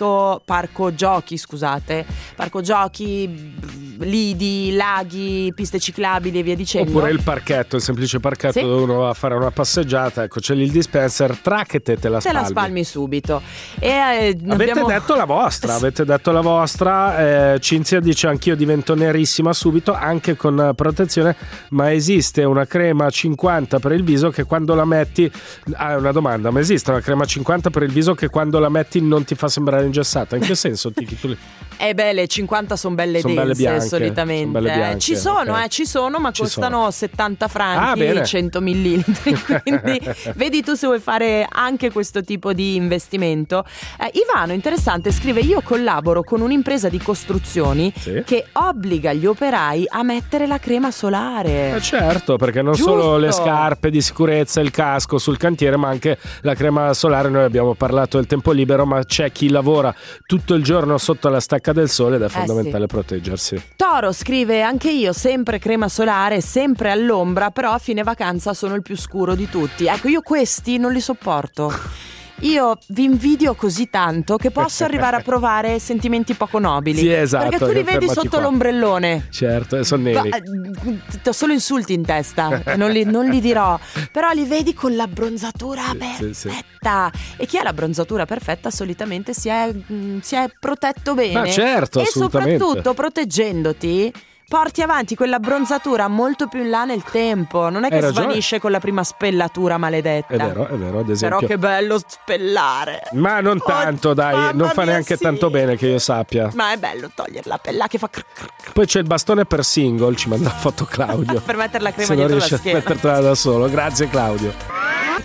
giochi, lidi, laghi, piste ciclabili e via dicendo. Oppure il parchetto, il semplice parchetto dove uno va a fare una passeggiata, ecco, c'è lì il dispenser, trac e te la spalmi subito. Avete detto la vostra, Cinzia dice anch'io divento nerissima subito, anche con protezione, ma esiste una crema 50 per il viso che quando la metti, una domanda, ma esiste una crema 50 per il viso che quando la metti non ti fa sembrare ingessata? In che senso? Le 50 sono belle dense, bianche, solitamente. Sono belle bianche, ci sono, ma costano 70 franchi, 100 millilitri. Quindi vedi tu se vuoi fare anche questo tipo di investimento. Ivano, interessante, scrive: io collaboro con un'impresa di costruzioni che obbliga gli operai a mettere la crema solare. Certo, perché non solo le scarpe di sicurezza, il casco sul cantiere, ma anche la crema solare. Noi abbiamo parlato del tempo libero, ma c'è chi lavora tutto il giorno sotto la stacca del sole ed è fondamentale proteggersi. Toro scrive: anche io sempre crema solare, sempre all'ombra, però a fine vacanza sono il più scuro di tutti. Ecco, io questi non li sopporto. Io vi invidio così tanto che posso arrivare a provare sentimenti poco nobili. Sì, esatto. Perché tu li vedi sotto l'ombrellone. Certo, sono neri. Ho solo insulti in testa, non li dirò. Però li vedi con l'abbronzatura perfetta. E chi ha l'abbronzatura perfetta solitamente si è protetto bene. Ma certo, e assolutamente. soprattutto proteggendoti porti avanti quell'abbronzatura molto più in là nel tempo. Non è che svanisce con la prima spellatura maledetta. È vero, ad esempio. Però che bello spellare. Ma non tanto, dai, non fa neanche tanto bene che io sappia. Ma è bello togliere la pella che fa Poi c'è il bastone per single, ci manda foto Claudio. Per mettere la crema se dietro non riesci la schiena. a mettertela da solo. Grazie Claudio.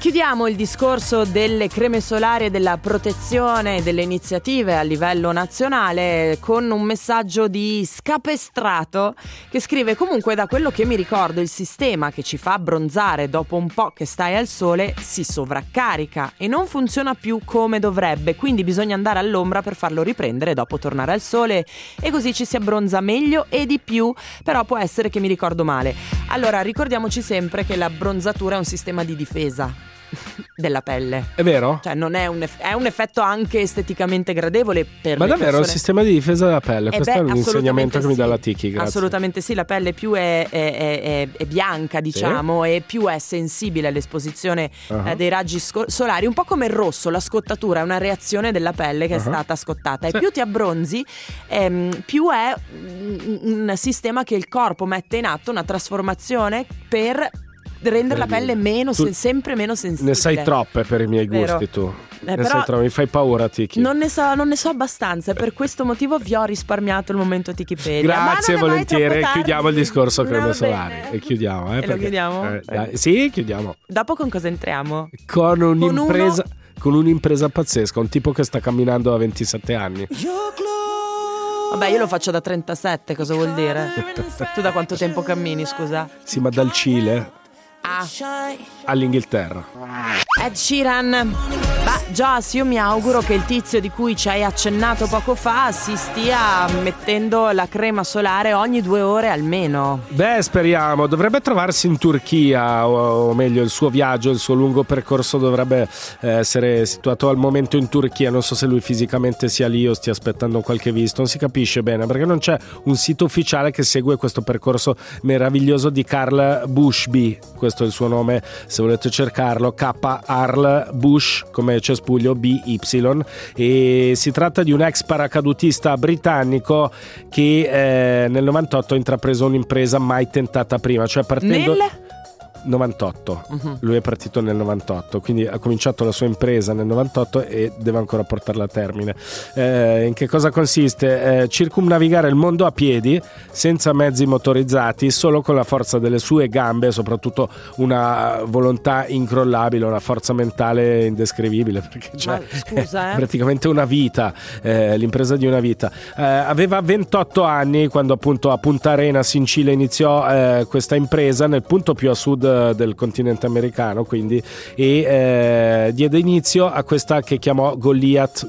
Chiudiamo il discorso delle creme solari e della protezione e delle iniziative a livello nazionale con un messaggio di Scapestrato che scrive: comunque da quello che mi ricordo il sistema che ci fa abbronzare dopo un po' che stai al sole si sovraccarica e non funziona più come dovrebbe, quindi bisogna andare all'ombra per farlo riprendere e dopo tornare al sole e così ci si abbronza meglio e di più, però può essere che mi ricordo male. Allora ricordiamoci sempre che l'abbronzatura è un sistema di difesa della pelle. È vero? Cioè non è un effetto anche esteticamente gradevole per ma le davvero persone. È un sistema di difesa della pelle? Questo è un insegnamento che mi dà la Tiki, grazie. Assolutamente sì, la pelle più è bianca, diciamo, e più è sensibile all'esposizione dei raggi solari, un po' come il rosso, la scottatura è una reazione della pelle che è stata scottata e più ti abbronzi più è un sistema che il corpo mette in atto, una trasformazione per rendere la pelle sempre meno sensibile. Ne sai troppe per i miei gusti, tu. Mi fai paura, Tiki. Non ne so abbastanza, per questo motivo vi ho risparmiato il momento Tikipedia. Grazie, volentieri. Chiudiamo il discorso creme solari. E chiudiamo, lo chiudiamo? Sì, chiudiamo. Dopo con cosa entriamo? Con un'impresa pazzesca, un tipo che sta camminando da 27 anni. Vabbè, io lo faccio da 37, cosa vuol dire? Tu da quanto tempo cammini, scusa? Sì, ma dal Cile all'Inghilterra. Ed Sheeran. Joss, io mi auguro che il tizio di cui ci hai accennato poco fa si stia mettendo la crema solare ogni 2 ore almeno. Beh, speriamo. Dovrebbe trovarsi in Turchia, o meglio il suo viaggio, il suo lungo percorso dovrebbe essere situato al momento in Turchia. Non so se lui fisicamente sia lì o stia aspettando qualche visto, non si capisce bene perché non c'è un sito ufficiale che segue questo percorso meraviglioso di Karl Bushby. Questo è il suo nome, se volete cercarlo, Karl Bush come cespuglio BY, e si tratta di un ex paracadutista britannico che nel 98 ha intrapreso un'impresa mai tentata prima, cioè partendo 98. Lui è partito nel 98, quindi ha cominciato la sua impresa nel 98 e deve ancora portarla a termine. In che cosa consiste? Circumnavigare il mondo a piedi, senza mezzi motorizzati, solo con la forza delle sue gambe, soprattutto una volontà incrollabile, una forza mentale indescrivibile, perché è praticamente una vita, l'impresa di una vita. Aveva 28 anni quando appunto a Punta Arenas in Cile iniziò questa impresa, nel punto più a sud del continente americano, quindi, e diede inizio a questa che chiamò Goliath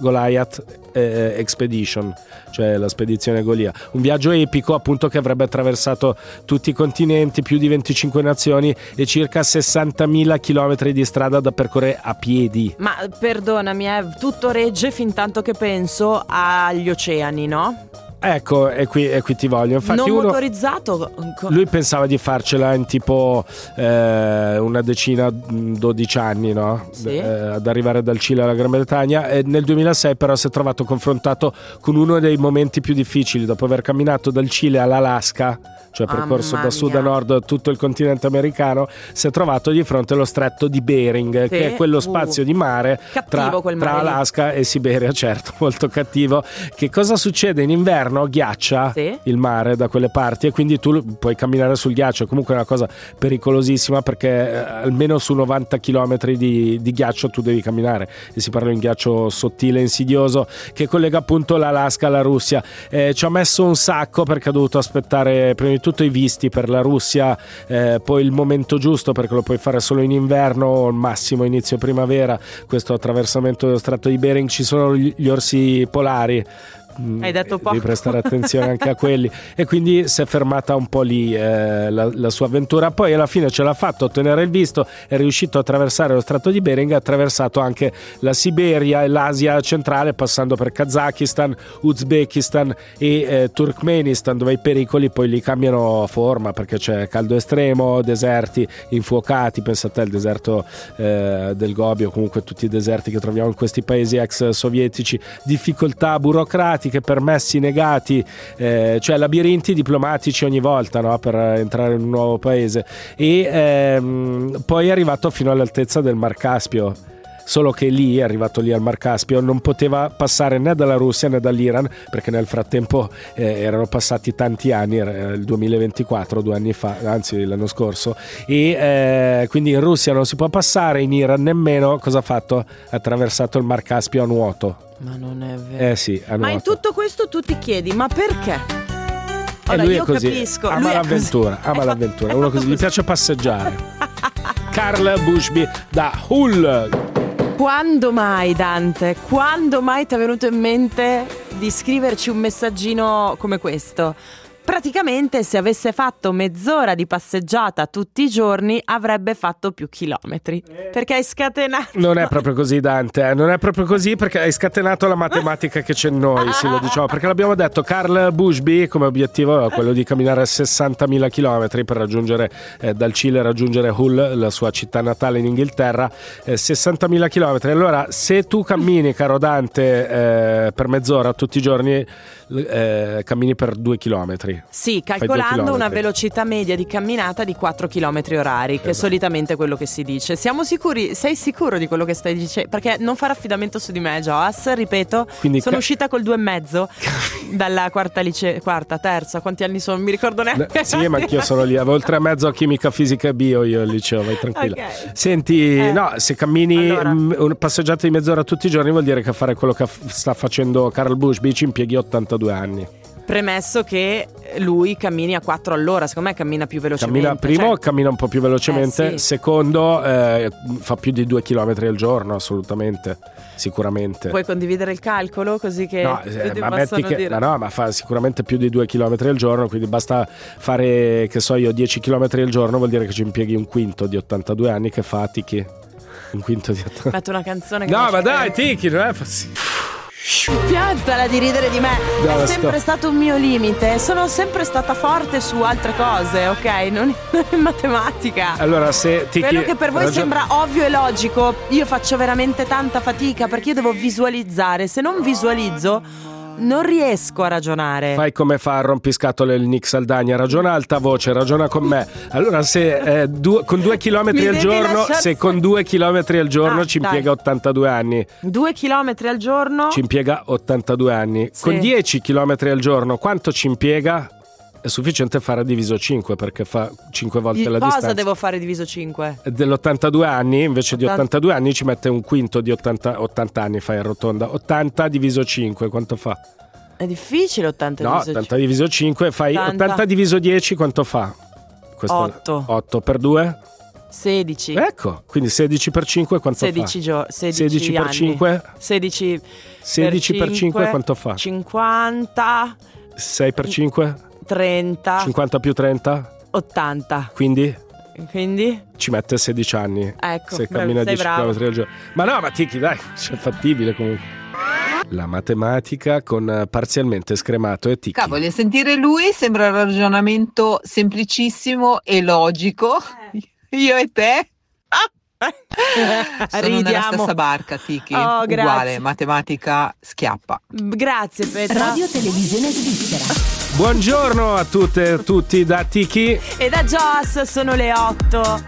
Expedition, cioè la spedizione Golia, un viaggio epico appunto che avrebbe attraversato tutti i continenti, più di 25 nazioni e circa 60.000 chilometri di strada da percorrere a piedi. Ma perdonami, tutto regge fin tanto che penso agli oceani, no? Ecco, e qui ti voglio. Infatti non motorizzato. Lui pensava di farcela in tipo una decina, 12 anni, no? Sì. Ad arrivare dal Cile alla Gran Bretagna. E nel 2006 però si è trovato confrontato con uno dei momenti più difficili. Dopo aver camminato dal Cile all'Alaska, cioè percorso da sud a nord tutto il continente americano, si è trovato di fronte allo stretto di Bering, che è quello spazio di mare tra Alaska e Siberia, certo, molto cattivo. Che cosa succede in inverno? Ghiaccia il mare da quelle parti e quindi tu puoi camminare sul ghiaccio. Comunque è una cosa pericolosissima perché almeno su 90 km di ghiaccio tu devi camminare, e si parla di un ghiaccio sottile e insidioso che collega appunto l'Alaska alla Russia. Ci ho messo un sacco perché ho dovuto aspettare prima di tutto i visti per la Russia, poi il momento giusto perché lo puoi fare solo in inverno o al massimo inizio primavera, questo attraversamento dello stretto di Bering. Ci sono gli orsi polari, hai detto poco. Devi prestare attenzione anche a quelli, e quindi si è fermata un po' lì la sua avventura. Poi alla fine ce l'ha fatto ottenere il visto, è riuscito a attraversare lo stretto di Bering, ha attraversato anche la Siberia e l'Asia centrale, passando per Kazakistan, Uzbekistan e Turkmenistan, dove i pericoli poi li cambiano forma perché c'è caldo estremo, deserti infuocati, pensate al deserto del Gobi o comunque tutti i deserti che troviamo in questi paesi ex sovietici, difficoltà burocratiche, permessi negati, cioè labirinti diplomatici ogni volta, no? Per entrare in un nuovo paese, e poi è arrivato fino all'altezza del Mar Caspio, solo che lì, arrivato lì al Mar Caspio, non poteva passare né dalla Russia né dall'Iran, perché nel frattempo erano passati tanti anni, era il 2024, 2 anni fa, anzi l'anno scorso, e quindi in Russia non si può passare, in Iran nemmeno. Cosa ha fatto? Ha attraversato il Mar Caspio a nuoto. Ma non è vero. Sì, a nuoto. Ma in tutto questo tu ti chiedi, ma perché? Allora, lui io è così, capisco. ama l'avventura, uno così, gli piace passeggiare. Carl Bushby da Hull. Quando mai, Dante? Quando mai ti è venuto in mente di scriverci un messaggino come questo? Praticamente, se avesse fatto mezz'ora di passeggiata tutti i giorni, avrebbe fatto più chilometri. Perché hai scatenato. Non è proprio così, Dante. Non è proprio così, perché hai scatenato la matematica che c'è in noi, sì, lo diciamo. Perché l'abbiamo detto, Carl Bushby come obiettivo aveva quello di camminare 60.000 chilometri per raggiungere dal Cile, raggiungere Hull, la sua città natale in Inghilterra. 60.000 chilometri. Allora, se tu cammini, caro Dante, per mezz'ora tutti i giorni, cammini per 2 chilometri. Sì, calcolando una velocità media di camminata di 4 km orari, che è solitamente quello che si dice. Siamo sicuri? Sei sicuro di quello che stai dicendo? Perché non fare affidamento su di me, Joas, ripeto. Quindi sono uscita col 2,5 dalla quarta, terza. Quanti anni sono? Non mi ricordo neanche. Sì, ma anch'io sono lì. Avevo il 3,5 a chimica, fisica e bio io al liceo, vai tranquilla. Okay. Senti, no, se cammini una passeggiata di mezz'ora tutti i giorni vuol dire che fare quello che sta facendo Carl Bushby ci impieghi 82 anni. Premesso che lui cammini a 4 all'ora, secondo me cammina più velocemente. Cammina un po' più velocemente, sì. Secondo fa più di 2 chilometri al giorno, assolutamente, sicuramente. Puoi condividere il calcolo così che ma metti che dire. Ma fa sicuramente più di 2 chilometri al giorno, quindi basta fare, che so io, 10 chilometri al giorno, vuol dire che ci impieghi un quinto di 82 anni che fa Tiki. Un quinto di 82. Metto una canzone che no, ma dai, Tiki, non è possibile. Piantala di ridere di me. È sempre stato un mio limite. Sono sempre stata forte su altre cose, ok? Non in matematica. Allora, se Tiki, quello che per voi sembra ovvio e logico, io faccio veramente tanta fatica, perché io devo visualizzare. Se non visualizzo non riesco a ragionare. Fai come fa il rompiscatole il Nick Saldagna, ragiona a alta voce, ragiona con me. Allora, se con 2 chilometri al giorno, se con 2 chilometri al giorno ci impiega 82 anni. 2 chilometri al giorno ci impiega 82 anni. Sì. Con 10 chilometri al giorno quanto ci impiega? È sufficiente fare diviso 5, perché fa 5 volte la distanza. Cosa devo fare diviso 5? Dell'82 anni, invece di 82 anni ci mette un quinto di 80 anni, fai arrotonda. 80 diviso 5, quanto fa? È difficile 80 diviso 5. 80 diviso 5, fai 80 diviso 10, quanto fa? 8 per 2? 16. Ecco, quindi 16 per 5 quanto 16 fa? 16 per anni. 5? 16 per 5 quanto fa? 50. 6 per 5? 30. 50 più 30? 80. Quindi? Ci mette 16 anni. Ecco, se cammina 10 km al giorno. Ma no, ma Tiki, dai, c'è fattibile comunque. La matematica con parzialmente scremato e Tiki. Cavolo, sentire lui sembra un ragionamento semplicissimo e logico. Io e te sono nella stessa barca, Tiki. Uguale, matematica schiappa. Grazie, Petra. Radio Televisione Svizzera. Buongiorno a tutte e a tutti da Tiki e da Joss, sono le 8.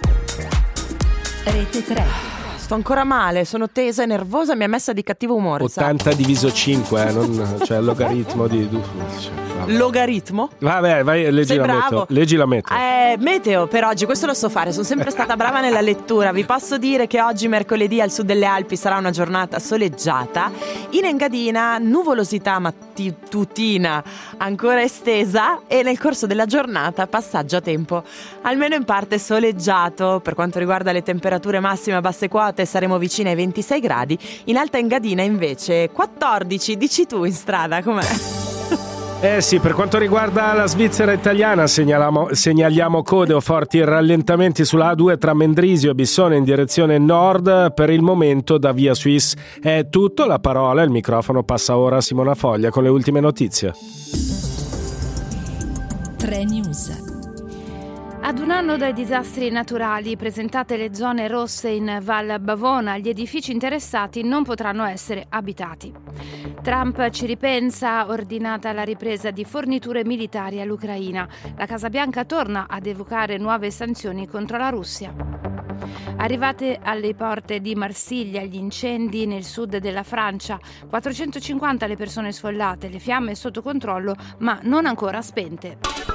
Rete 3. Sto ancora male, sono tesa e nervosa, mi ha messa di cattivo umore. 80 diviso 5, cioè il logaritmo di... Logaritmo? Vabbè, vai, leggi la meteo. Leggi la meteo. Meteo per oggi, questo lo so fare, sono sempre stata brava nella lettura. Vi posso dire che oggi, mercoledì, al sud delle Alpi sarà una giornata soleggiata. In Engadina, nuvolosità mattutina ancora estesa, e nel corso della giornata passaggio a tempo almeno in parte soleggiato. Per quanto riguarda le temperature massime a basse quote, saremo vicini ai 26 gradi. In Alta Engadina invece 14. Dici tu in strada com'è? Sì, per quanto riguarda la Svizzera italiana segnaliamo code o forti rallentamenti sulla A2 tra Mendrisio e Bissone in direzione nord. Per il momento da Via Suisse è tutto. La parola, il microfono passa ora a Simona Foglia con le ultime notizie. 3 News. Ad un anno dai disastri naturali, presentate le zone rosse in Val Bavona, gli edifici interessati non potranno essere abitati. Trump ci ripensa, ordinata la ripresa di forniture militari all'Ucraina. La Casa Bianca torna ad evocare nuove sanzioni contro la Russia. Arrivate alle porte di Marsiglia gli incendi nel sud della Francia, 450 le persone sfollate, le fiamme sotto controllo ma non ancora spente.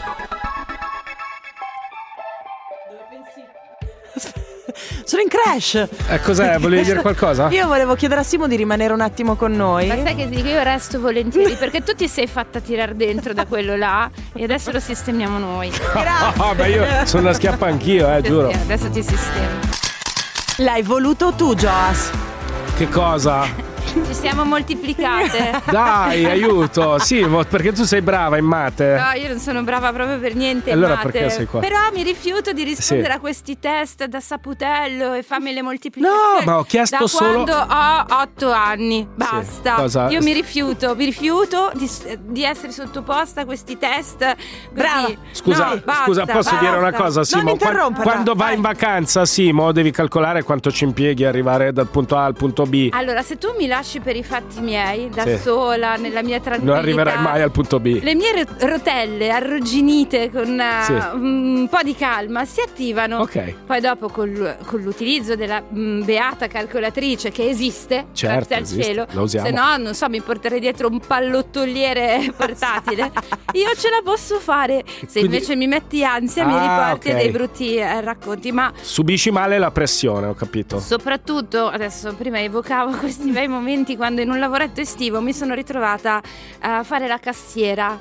Sono in crash. Cos'è? Volevi dire qualcosa? Io volevo chiedere a Simo di rimanere un attimo con noi. Ma sai che ti dico, io resto volentieri perché tu ti sei fatta tirar dentro da quello là e adesso lo sistemiamo noi. Grazie. Ma io sono una schiappa anch'io, giuro. Adesso ti sistemo. L'hai voluto tu, Joas? Che cosa? Ci siamo moltiplicate. Dai, aiuto. Sì, perché tu sei brava in mate. No, io non sono brava proprio per niente in allora mate. Perché sei qua? Però mi rifiuto di rispondere a questi test da saputello e fammi le moltiplicazioni. No, ma ho chiesto da solo quando ho 8 anni. Basta. Cosa? Io mi rifiuto di essere sottoposta a questi test. Brava. Scusa, posso dire una cosa, Simo? Quando vai in vacanza, Simo, devi calcolare quanto ci impieghi a arrivare dal punto A al punto B. Allora, se tu mi lasci per i fatti miei, da sola, nella mia tranquillità, non arriverai mai al punto B. Le mie rotelle arrugginite con un po' di calma si attivano. Ok. Poi dopo con l'utilizzo della beata calcolatrice che esiste, grazie al cielo, la usiamo. se no, non so, mi porterei dietro un pallottoliere portatile. Io ce la posso fare. Se invece mi metti ansia mi riporti dei brutti racconti. Ma subisci male la pressione, ho capito. Soprattutto, adesso prima evocavo questi bei momenti quando in un lavoretto estivo mi sono ritrovata a fare la cassiera.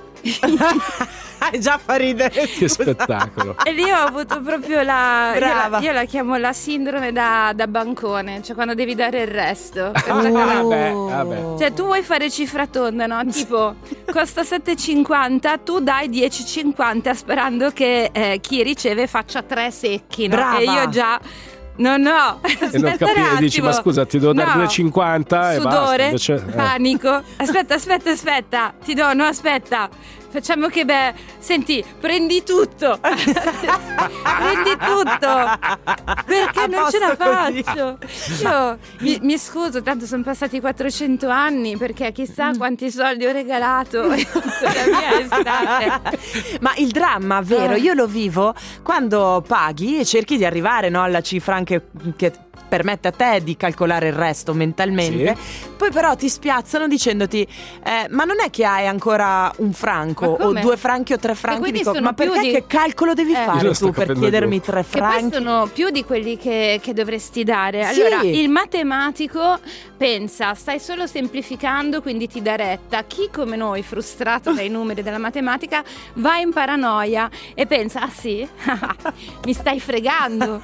Già fa ridere. Che spettacolo. E lì ho avuto proprio io la chiamo la sindrome da bancone, cioè quando devi dare il resto. Vabbè. Cioè tu vuoi fare cifra tonda, no? Tipo costa 7,50, tu dai 10,50 sperando che chi riceve faccia 3 secchi, no? Brava. E io già no, e non capisci, dici ma scusa ti devo dare 2,50 sudore, e basta. panico. Aspetta, ti do, no aspetta, facciamo che senti, prendi tutto. Prendi tutto perché non ce la faccio così. Io mi scuso, tanto sono passati 400 anni perché chissà quanti soldi ho regalato la mia estate. Ma il dramma vero io lo vivo quando paghi e cerchi di arrivare, no, alla cifra anche che permette a te di calcolare il resto mentalmente, poi però ti spiazzano dicendoti ma non è che hai ancora un franco o 2 franchi o 3 franchi, dico ma perché che calcolo devi fare tu per chiedermi 3 franchi? Che poi sono più di quelli che dovresti dare. Allora il matematico pensa stai solo semplificando, quindi ti dà retta. Chi come noi, frustrato dai numeri della matematica, va in paranoia e pensa ah sì? Mi stai fregando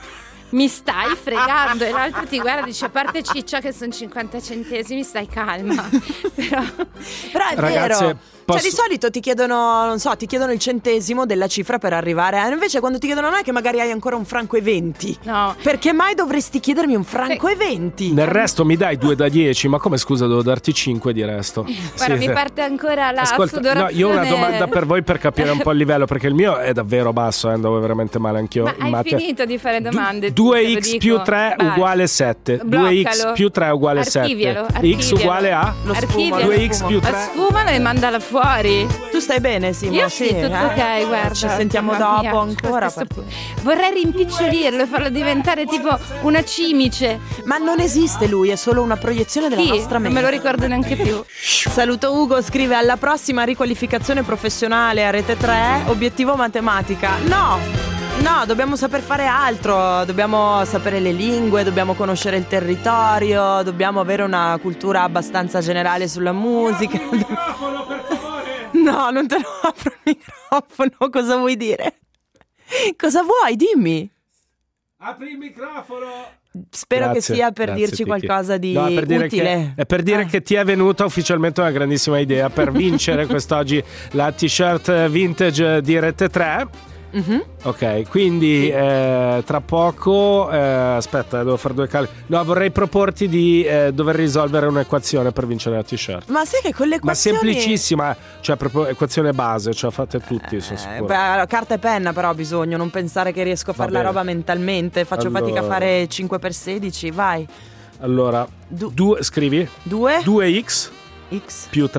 e l'altro ti guarda e dice a parte ciccia che sono 50 centesimi, stai calma. però è ragazze, vero. Cioè di solito ti chiedono, non so, ti chiedono il centesimo della cifra per arrivare invece quando ti chiedono a me che magari hai ancora un franco e 20. No. Perché mai dovresti chiedermi un franco e 20? Nel resto mi dai 2 da 10, ma come scusa devo darti 5 di resto? Guarda, mi parte ancora la sudorazione. No, io ho una domanda per voi per capire un po' il livello, perché il mio è davvero basso, andavo veramente male anch'io. Ma in hai finito di fare domande? 2x più 3 uguale 7. 2x più 3 uguale 7. X uguale a? Lo sfumo. 2x più 3. Sfumalo e mandala fuori. Tu stai bene, Simo? Io sì, tutto ok, guarda. Ci sentiamo dopo ancora. Vorrei rimpicciolirlo e farlo diventare tipo una cimice. Ma non esiste lui, è solo una proiezione della nostra mente. Non me lo ricordo neanche più. Saluto Ugo, scrive alla prossima riqualificazione professionale a Rete 3, obiettivo matematica. No, dobbiamo saper fare altro, dobbiamo sapere le lingue, dobbiamo conoscere il territorio, dobbiamo avere una cultura abbastanza generale sulla musica. Microfono, per favore. No, non te lo apro il microfono, cosa vuoi dire? Cosa vuoi? Dimmi. Apri il microfono. Spero che sia per dirci qualcosa di utile. È per dire che ti è venuta ufficialmente una grandissima idea per vincere quest'oggi la t-shirt vintage di Rete 3. Mm-hmm. Ok, quindi tra poco aspetta, devo fare 2 calcoli. No, vorrei proporti di dover risolvere un'equazione per vincere la t-shirt. Ma sai che con le equazioni, ma semplicissima, cioè proprio equazione base, cioè fate tutti, sono sicuro. Carta e penna però ho bisogno, non pensare che riesco a fare la roba mentalmente. Faccio fatica a fare 5x16, vai. Allora, scrivi 2x X più 3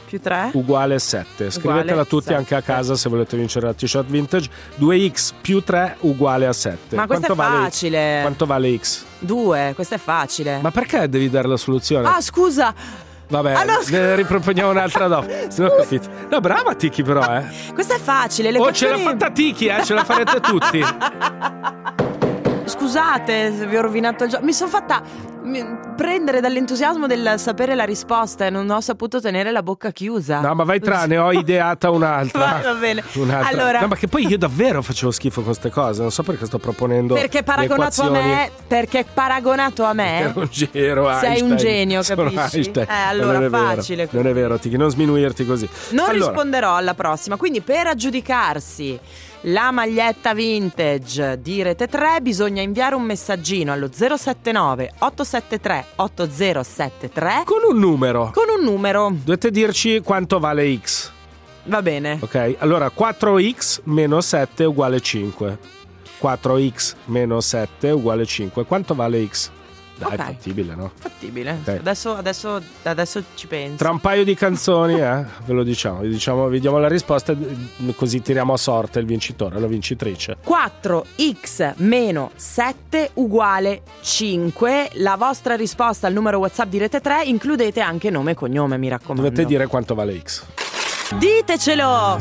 più 3 uguale 7. Scrivetela tutti 7. Anche a casa se volete vincere la t-shirt vintage. 2x più 3 uguale a 7. Ma questo quanto è facile. Quanto vale x? 2, questo è facile. Ma perché devi dare la soluzione? Ah, scusa. Vabbè, ne riproponiamo un'altra dopo. Se non ho capito. No, brava Tiki però, Questa è facile. Ce l'ha fatta Tiki, ce la farete tutti. Scusate se vi ho rovinato il gioco. Mi sono fatta prendere dall'entusiasmo del sapere la risposta e non ho saputo tenere la bocca chiusa. No, ma vai ne ho ideata un'altra. Va bene. Un'altra. Allora, no, ma che poi io davvero facevo schifo con queste cose. Non so perché sto proponendo. Perché paragonato a me. Sei un genio, capisci? Allora facile. Non è vero, Tiki, non sminuirti così. Non risponderò alla prossima. Quindi per aggiudicarsi la maglietta vintage di Rete 3 bisogna inviare un messaggino allo 079 873 8073 con un numero. Dovete dirci quanto vale X. Va bene. Ok, allora 4x meno 7 uguale 5. 4x meno 7 uguale 5. Quanto vale X? Dai, okay. Fattibile, no? Fattibile. Okay. Adesso ci penso. Tra un paio di canzoni, ve lo diciamo. Vi diamo la risposta, così tiriamo a sorte il vincitore, la vincitrice. 4x meno 7 uguale 5. La vostra risposta al numero WhatsApp di Rete 3, includete anche nome e cognome, mi raccomando. Dovete dire quanto vale X. Ditecelo!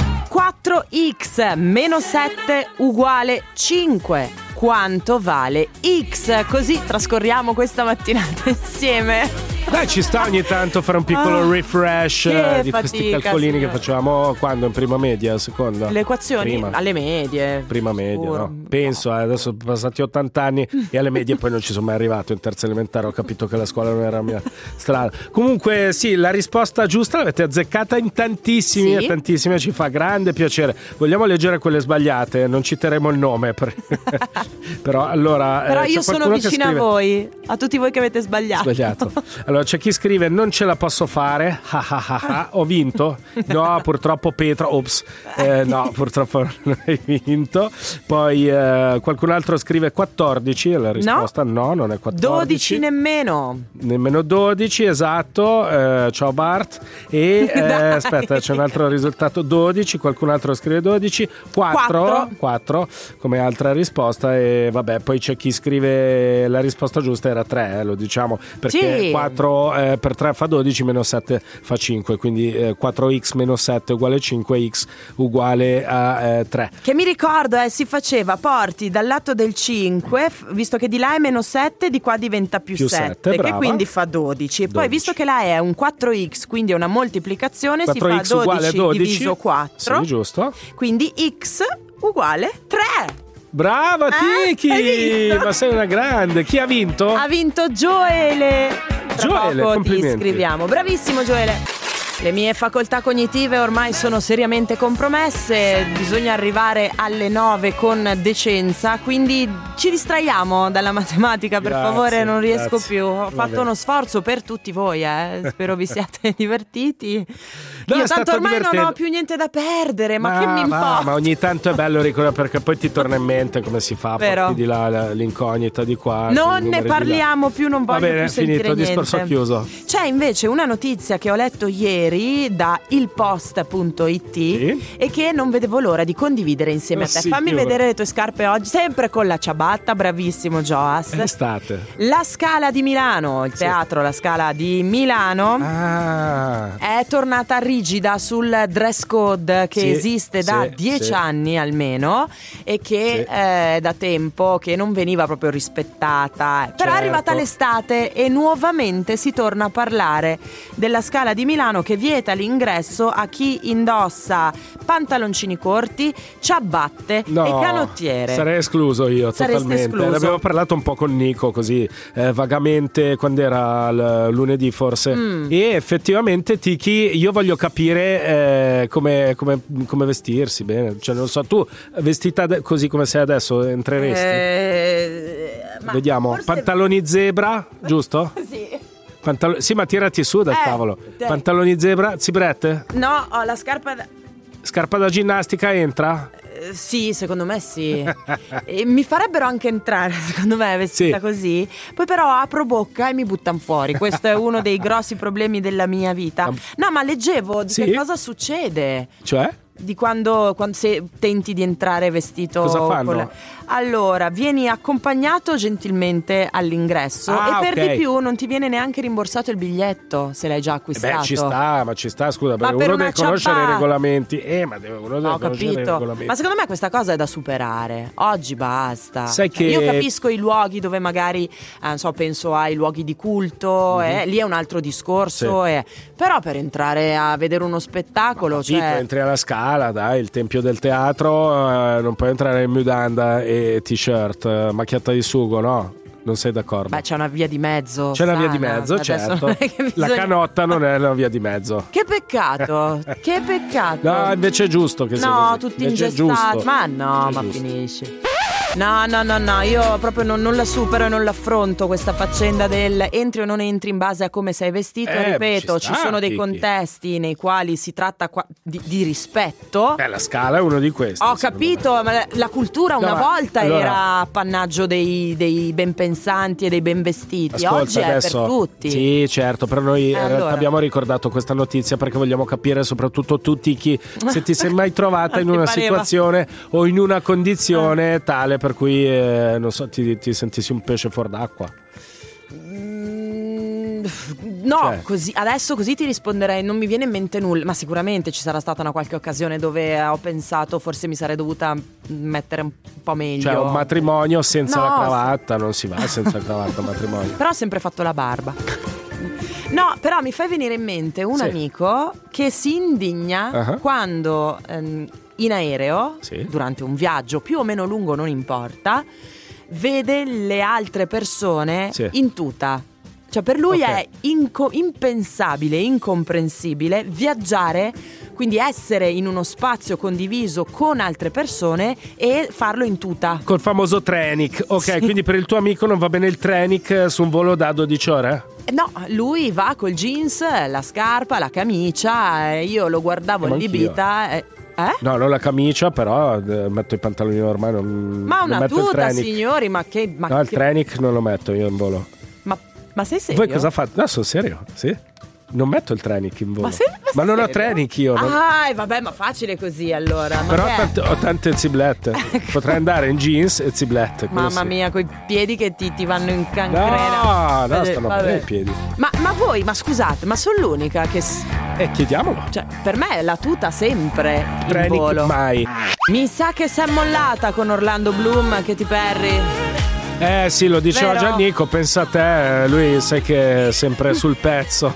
4x meno 7 uguale 5. Quanto vale X? Così trascorriamo questa mattinata insieme. Dai, ci sta ogni tanto fare un piccolo refresh di questi calcolini che facevamo quando in prima media, seconda? Le equazioni alle medie. Prima media, no? Penso, adesso sono passati 80 anni e alle medie poi non ci sono mai arrivato. In terza elementare ho capito che la scuola non era la mia strada. Comunque sì, la risposta giusta l'avete azzeccata in tantissimi, sì? Tantissime, ci fa grande piacere. Vogliamo leggere quelle sbagliate, non citeremo il nome però allora però io sono vicina a voi, a tutti voi che avete sbagliato. Allora c'è chi scrive: non ce la posso fare, ho vinto. No, purtroppo Pietro, no, purtroppo non hai vinto. Poi qualcun altro scrive 14, la risposta no, non è 14. 12 nemmeno 12, esatto. Ciao Bart. E aspetta, c'è un altro risultato, 12, qualcun altro scrive 12, 4 come altra risposta. E vabbè, poi c'è chi scrive la risposta giusta era 3, lo diciamo, perché sì. 4 per 3 fa 12, meno 7 fa 5, quindi 4x meno 7 uguale 5, x uguale a 3. Che mi ricordo si faceva porti dal lato del 5, visto che di là è meno 7, di qua diventa più 7 che quindi fa 12. E poi visto che là è un 4x, quindi è una moltiplicazione, 4x si fa 12 diviso 4, sì, giusto. Quindi x uguale 3. Brava Tiki, ma sei una grande. Chi ha vinto? Ha vinto Gioele. Tra poco ti iscriviamo. Bravissimo Gioele. Le mie facoltà cognitive ormai sono seriamente compromesse, bisogna arrivare alle 9 con decenza, quindi ci distraiamo dalla matematica, per favore, non riesco più. Ho fatto uno sforzo per tutti voi, spero vi siate divertiti. Io tanto ormai non ho più niente da perdere, ma che mi importa? Ma ogni tanto è bello ricordare, perché poi ti torna in mente come si fa, porti di là l'incognita di qua. Non ne parliamo più, non voglio più sentire finito, niente. Discorso chiuso. C'è invece una notizia che ho letto ieri da ilpost.it, sì? E che non vedevo l'ora di condividere insieme a te. Fammi vedere le tue scarpe oggi, sempre con la ciabatta, bravissimo Joas. È estate. La Scala di Milano, il teatro La Scala di Milano è tornata rigida sul dress code che esiste da 10 anni almeno, e che è da tempo che non veniva proprio rispettata. Però è arrivata l'estate e nuovamente si torna a parlare della Scala di Milano, che vieta l'ingresso a chi indossa pantaloncini corti, ciabatte e canottiere. Sarei escluso io. Saresti totalmente. Escluso. Ne abbiamo parlato un po' con Nico così vagamente quando era lunedì forse, e effettivamente Tiki, io voglio capire come vestirsi bene, cioè non so, tu vestita così come sei adesso entreresti? Vediamo, pantaloni zebra, giusto? Sì. Sì, ma tirati su dal tavolo. Pantaloni zebra, zibrette? No, ho la scarpa da ginnastica, entra? Sì, secondo me sì. E mi farebbero anche entrare, secondo me, vestita così. Poi però apro bocca e mi buttano fuori. Questo è uno dei grossi problemi della mia vita. No, ma leggevo di che cosa succede. Cioè? Di quando se tenti di entrare vestito. Cosa fanno? Allora, vieni accompagnato gentilmente all'ingresso e per di più non ti viene neanche rimborsato il biglietto se l'hai già acquistato. Ci sta, scusa, perché uno deve conoscere i regolamenti. Uno deve conoscere i regolamenti. Ma secondo me questa cosa è da superare. Oggi basta. Sai che io capisco i luoghi dove magari penso ai luoghi di culto, lì è un altro discorso, però per entrare a vedere uno spettacolo, entri alla Scala, dai, il tempio del teatro, non puoi entrare in mudanda e t-shirt, macchiata di sugo, no? Non sei d'accordo? Beh, c'è una via di mezzo. C'è una via di mezzo, certo. La canotta non è una via di mezzo. Che peccato, che peccato. No, invece è giusto che sia così. No, tutti ingessati. Ma no, ma finisci. No, io proprio non la supero e non l'affronto questa faccenda del entri o non entri in base a come sei vestito. Ripeto, ci sono dei contesti nei quali si tratta di rispetto. La Scala è uno di questi. Ho capito, ma la cultura una volta era appannaggio dei ben pensanti e dei ben vestiti. Ascolta, oggi è adesso, per tutti. Sì, certo, però noi abbiamo ricordato questa notizia perché vogliamo capire, soprattutto tu Tiki, se ti sei mai trovata in una situazione o in una condizione tale per cui non so, ti sentissi un pesce fuor d'acqua. No, così adesso così ti risponderei, non mi viene in mente nulla, ma sicuramente ci sarà stata una qualche occasione dove ho pensato forse mi sarei dovuta mettere un po' meglio. Cioè un matrimonio senza la cravatta, non si va senza cravatta al matrimonio. Però ho sempre fatto la barba. No, però mi fai venire in mente un amico che si indigna quando in aereo, durante un viaggio più o meno lungo, non importa, vede le altre persone in tuta. Cioè per lui è impensabile, incomprensibile viaggiare, quindi essere in uno spazio condiviso con altre persone e farlo in tuta. Col famoso trenic. Quindi per il tuo amico non va bene il trenic su un volo da 12 ore? No, lui va col jeans, la scarpa, la camicia, io lo guardavo allibita. No, non la camicia, però metto i pantaloni normali. Ma una tuta, signori, ma che... No, il trenic non lo metto io in volo. Ma sei serio? Voi cosa fate? No, sono serio, sì. Non metto il trenic in volo. Ma non ho trenic io. Vabbè, ma facile così allora. Però ho tante ziblette. Potrei andare in jeans e ziblette. Mamma mia, coi piedi che ti vanno in cancrena. No, stanno bene i piedi. Ma voi, ma scusate, ma sono l'unica che... chiediamolo. Cioè, per me è la tuta sempre in trenic volo. Mai. Mi sa che si è mollata con Orlando Bloom, Katy Perry. Sì, lo diceva già Nico, pensa a te, lui sai che è sempre sul pezzo.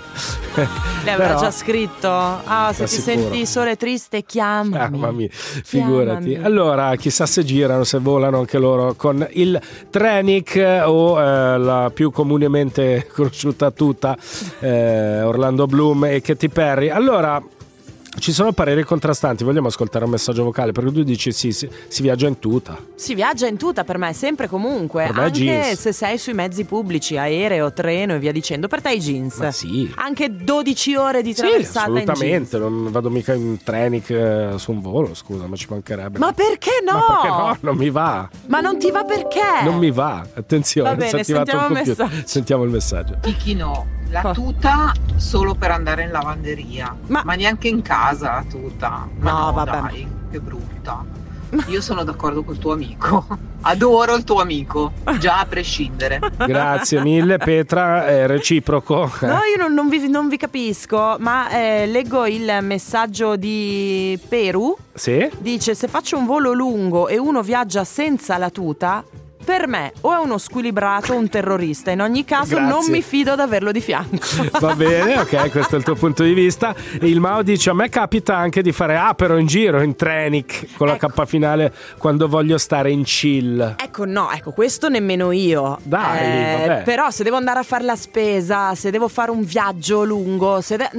Lei aveva già scritto, se ti senti solo e triste chiamami. Mamma mia, figurati. Chiamami. Allora, chissà se girano, se volano anche loro con il trenic o la più comunemente conosciuta tuta, Orlando Bloom e Katy Perry. Allora, ci sono pareri contrastanti, vogliamo ascoltare un messaggio vocale? Perché tu dici si viaggia in tuta. Si viaggia in tuta per me, sempre comunque. Per me anche jeans. Se sei sui mezzi pubblici, aereo, treno e via dicendo, per te i jeans. Ma sì. Anche 12 ore di traversata in jeans. Assolutamente, non vado mica in trenic su un volo, scusa, ma ci mancherebbe. Ma perché no? Ma perché no? Non mi va. Ma non ti va perché? Non mi va, attenzione. Va bene, sentiamo il messaggio. Tiki no. La tuta solo per andare in lavanderia, ma neanche in casa la tuta. No, vabbè. Dai, che brutta. Io sono d'accordo col tuo amico. Adoro il tuo amico, già a prescindere. Grazie mille Petra, è reciproco. No, io non vi capisco, ma leggo il messaggio di Peru. Sì? Dice: se faccio un volo lungo e uno viaggia senza la tuta, per me o è uno squilibrato o un terrorista. In ogni caso non mi fido di averlo di fianco. Va bene, ok, questo è il tuo punto di vista. E il Mao dice: a me capita anche di fare però in giro, in trenic, con la K finale, quando voglio stare in chill. Ecco, questo nemmeno io. Dai, vabbè. Però se devo andare a fare la spesa, se devo fare un viaggio lungo,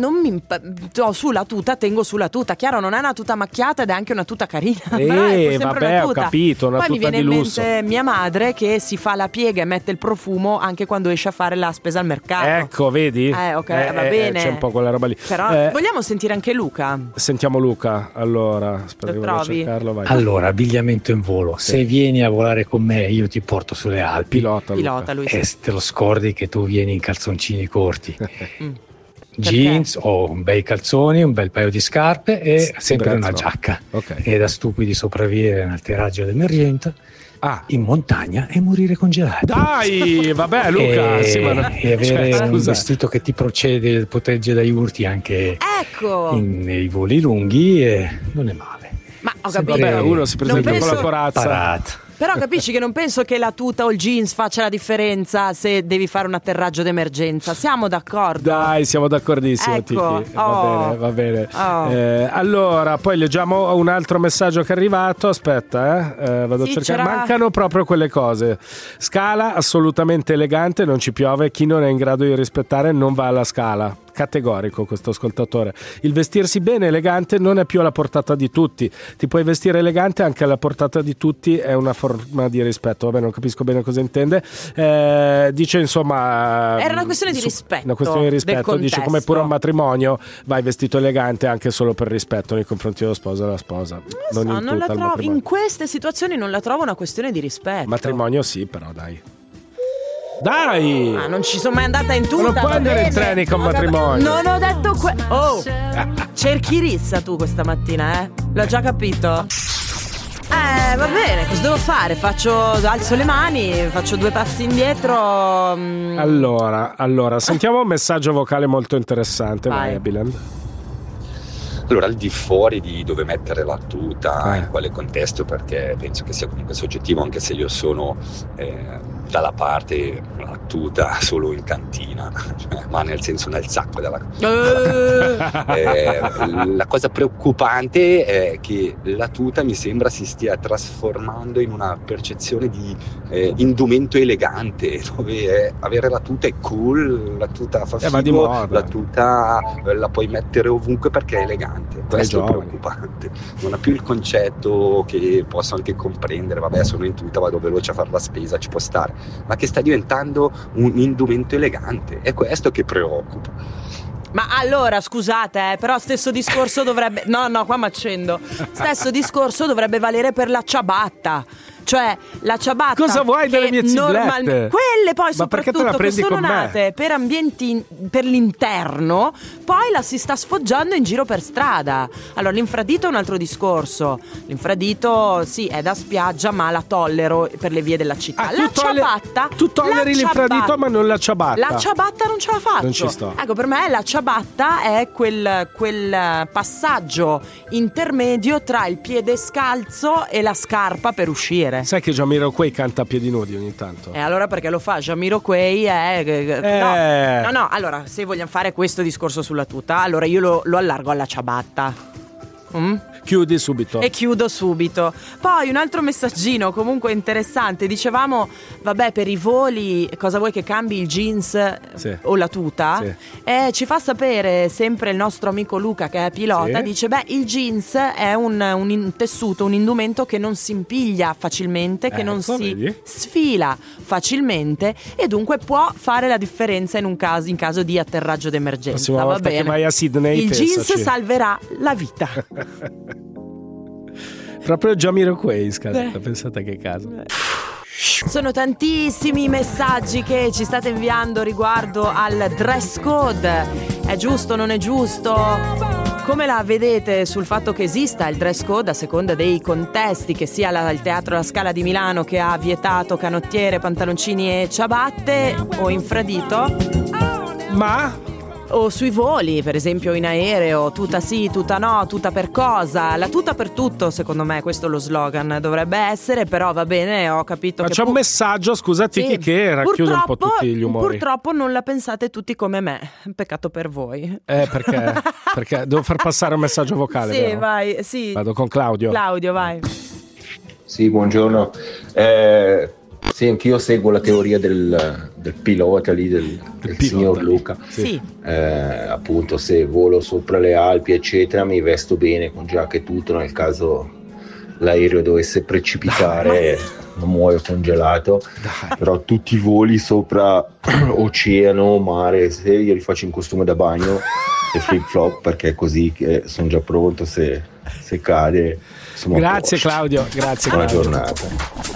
sulla tuta, tengo sulla tuta. Chiaro, non è una tuta macchiata ed è anche una tuta carina. Però è sempre una tuta. Ho capito, una Poi tuta mi viene di in lusso. mente mia madre, madre che si fa la piega e mette il profumo anche quando esce a fare la spesa al mercato. Ecco, vedi? Ok, va bene. C'è un po' quella roba lì. Però vogliamo sentire anche Luca? Sentiamo Luca. Allora, lo trovi? Cercarlo, vai. Allora, abbigliamento in volo. Se vieni a volare con me, io ti porto sulle Alpi. Pilota lui. E te lo scordi che tu vieni in calzoncini corti. Jeans o bei calzoni, un bel paio di scarpe e sempre una giacca. E da stupidi sopravvivere in atterraggio d'emergenza in montagna e morire congelati. Dai, vabbè Luca, e avere un vestito che ti protegge dai urti anche nei voli lunghi non è male. Ma ho capito. Vabbè, uno si presenta con la corazza. Però capisci che non penso che la tuta o il jeans faccia la differenza se devi fare un atterraggio d'emergenza. Siamo d'accordo? Dai, siamo d'accordissimo, Tiki. Va bene. Allora, poi leggiamo un altro messaggio che è arrivato. Aspetta, vado a cercare. Mancano proprio quelle cose. Scala assolutamente elegante, non ci piove. Chi non è in grado di rispettare non va alla Scala. Categorico questo ascoltatore. Il vestirsi bene elegante non è più alla portata di tutti. Ti puoi vestire elegante, anche alla portata di tutti è una forma di rispetto. Vabbè, non capisco bene cosa intende. Dice insomma era una questione di rispetto. Una questione di rispetto. Dice come pure un matrimonio vai vestito elegante anche solo per rispetto nei confronti dello sposo e della sposa. Non la trovo, in queste situazioni non la trovo una questione di rispetto. Matrimonio sì, però dai! Ma non ci sono mai andata in tuta. Non puoi andare in treni con matrimonio. Non ho detto cerchi rissa tu questa mattina, l'ho già capito. Va bene, cosa devo fare? Alzo le mani, faccio 2 passi indietro. Allora, sentiamo un messaggio vocale molto interessante. Vai, Abiland. Allora, al di fuori di dove mettere la tuta, in quale contesto, perché penso che sia comunque soggettivo, anche se io sono dalla parte la tuta solo in cantina, ma nel senso nel sacco della la cosa preoccupante è che la tuta mi sembra si stia trasformando in una percezione di indumento elegante, dove avere la tuta è cool, la tuta fa figo, la tuta la puoi mettere ovunque perché è elegante. Questo è preoccupante, non ha più il concetto che posso anche comprendere, vabbè sono in tuta, vado veloce a fare la spesa, ci può stare, ma che sta diventando un indumento elegante, è questo che preoccupa. Ma allora scusate, però stesso discorso dovrebbe qua m'accendo. Stesso discorso dovrebbe valere per la ciabatta. Cioè la ciabatta. Cosa vuoi dalle mie ziblette? Quelle poi soprattutto che sono nate per ambienti, per l'interno, poi la si sta sfoggiando in giro per strada. Allora l'infradito è un altro discorso. L'infradito sì è da spiaggia, ma la tollero per le vie della città. La ciabatta. Tu tolleri l'infradito ma non la ciabatta. La ciabatta non ce la faccio. Non ci sto. Ecco, per me la ciabatta è quel passaggio intermedio tra il piede scalzo e la scarpa per uscire. Sai che Jamiroquai canta a piedi nudi ogni tanto? Allora perché lo fa? Jamiroquai No, allora se vogliamo fare questo discorso sulla tuta, allora io lo allargo alla ciabatta. Chiudi subito. E chiudo subito. Poi un altro messaggino comunque interessante. Dicevamo, vabbè, per i voli cosa vuoi che cambi, il jeans o la tuta? Ci fa sapere sempre il nostro amico Luca, che è pilota, dice il jeans è un tessuto, un indumento che non si impiglia facilmente, che non si sfila facilmente e dunque può fare la differenza in caso di atterraggio d'emergenza. Va bene. Che vai a Sydney, il jeans salverà la vita. Proprio Jamiroquai scaletta, pensate che caso. Sono tantissimi i messaggi che ci state inviando riguardo al dress code. È giusto, non è giusto? Come la vedete sul fatto che esista il dress code a seconda dei contesti, che sia il Teatro La Scala di Milano che ha vietato canottiere, pantaloncini e ciabatte, o infradito? O sui voli, per esempio in aereo, tuta sì, tuta no, tuta per cosa? La tuta per tutto, secondo me, questo è lo slogan, dovrebbe essere, però va bene, ho capito. Ma c'è un messaggio, scusate, che racchiude un po' tutti gli umori. Purtroppo non la pensate tutti come me, peccato per voi. Perché? Perché devo far passare un messaggio vocale, sì, vero? Vai, sì. Vado con Claudio. Claudio, vai. Sì, buongiorno. Sì, anch'io seguo la teoria del pilota lì, del signor Luca. Sì. Appunto, se volo sopra le Alpi, eccetera, mi vesto bene con giacca e tutto nel caso l'aereo dovesse precipitare, non muoio congelato. Però tutti i voli sopra oceano, mare, se io li faccio in costume da bagno e flip flop, perché è così che sono già pronto se cade. Grazie Claudio, grazie. Buona giornata.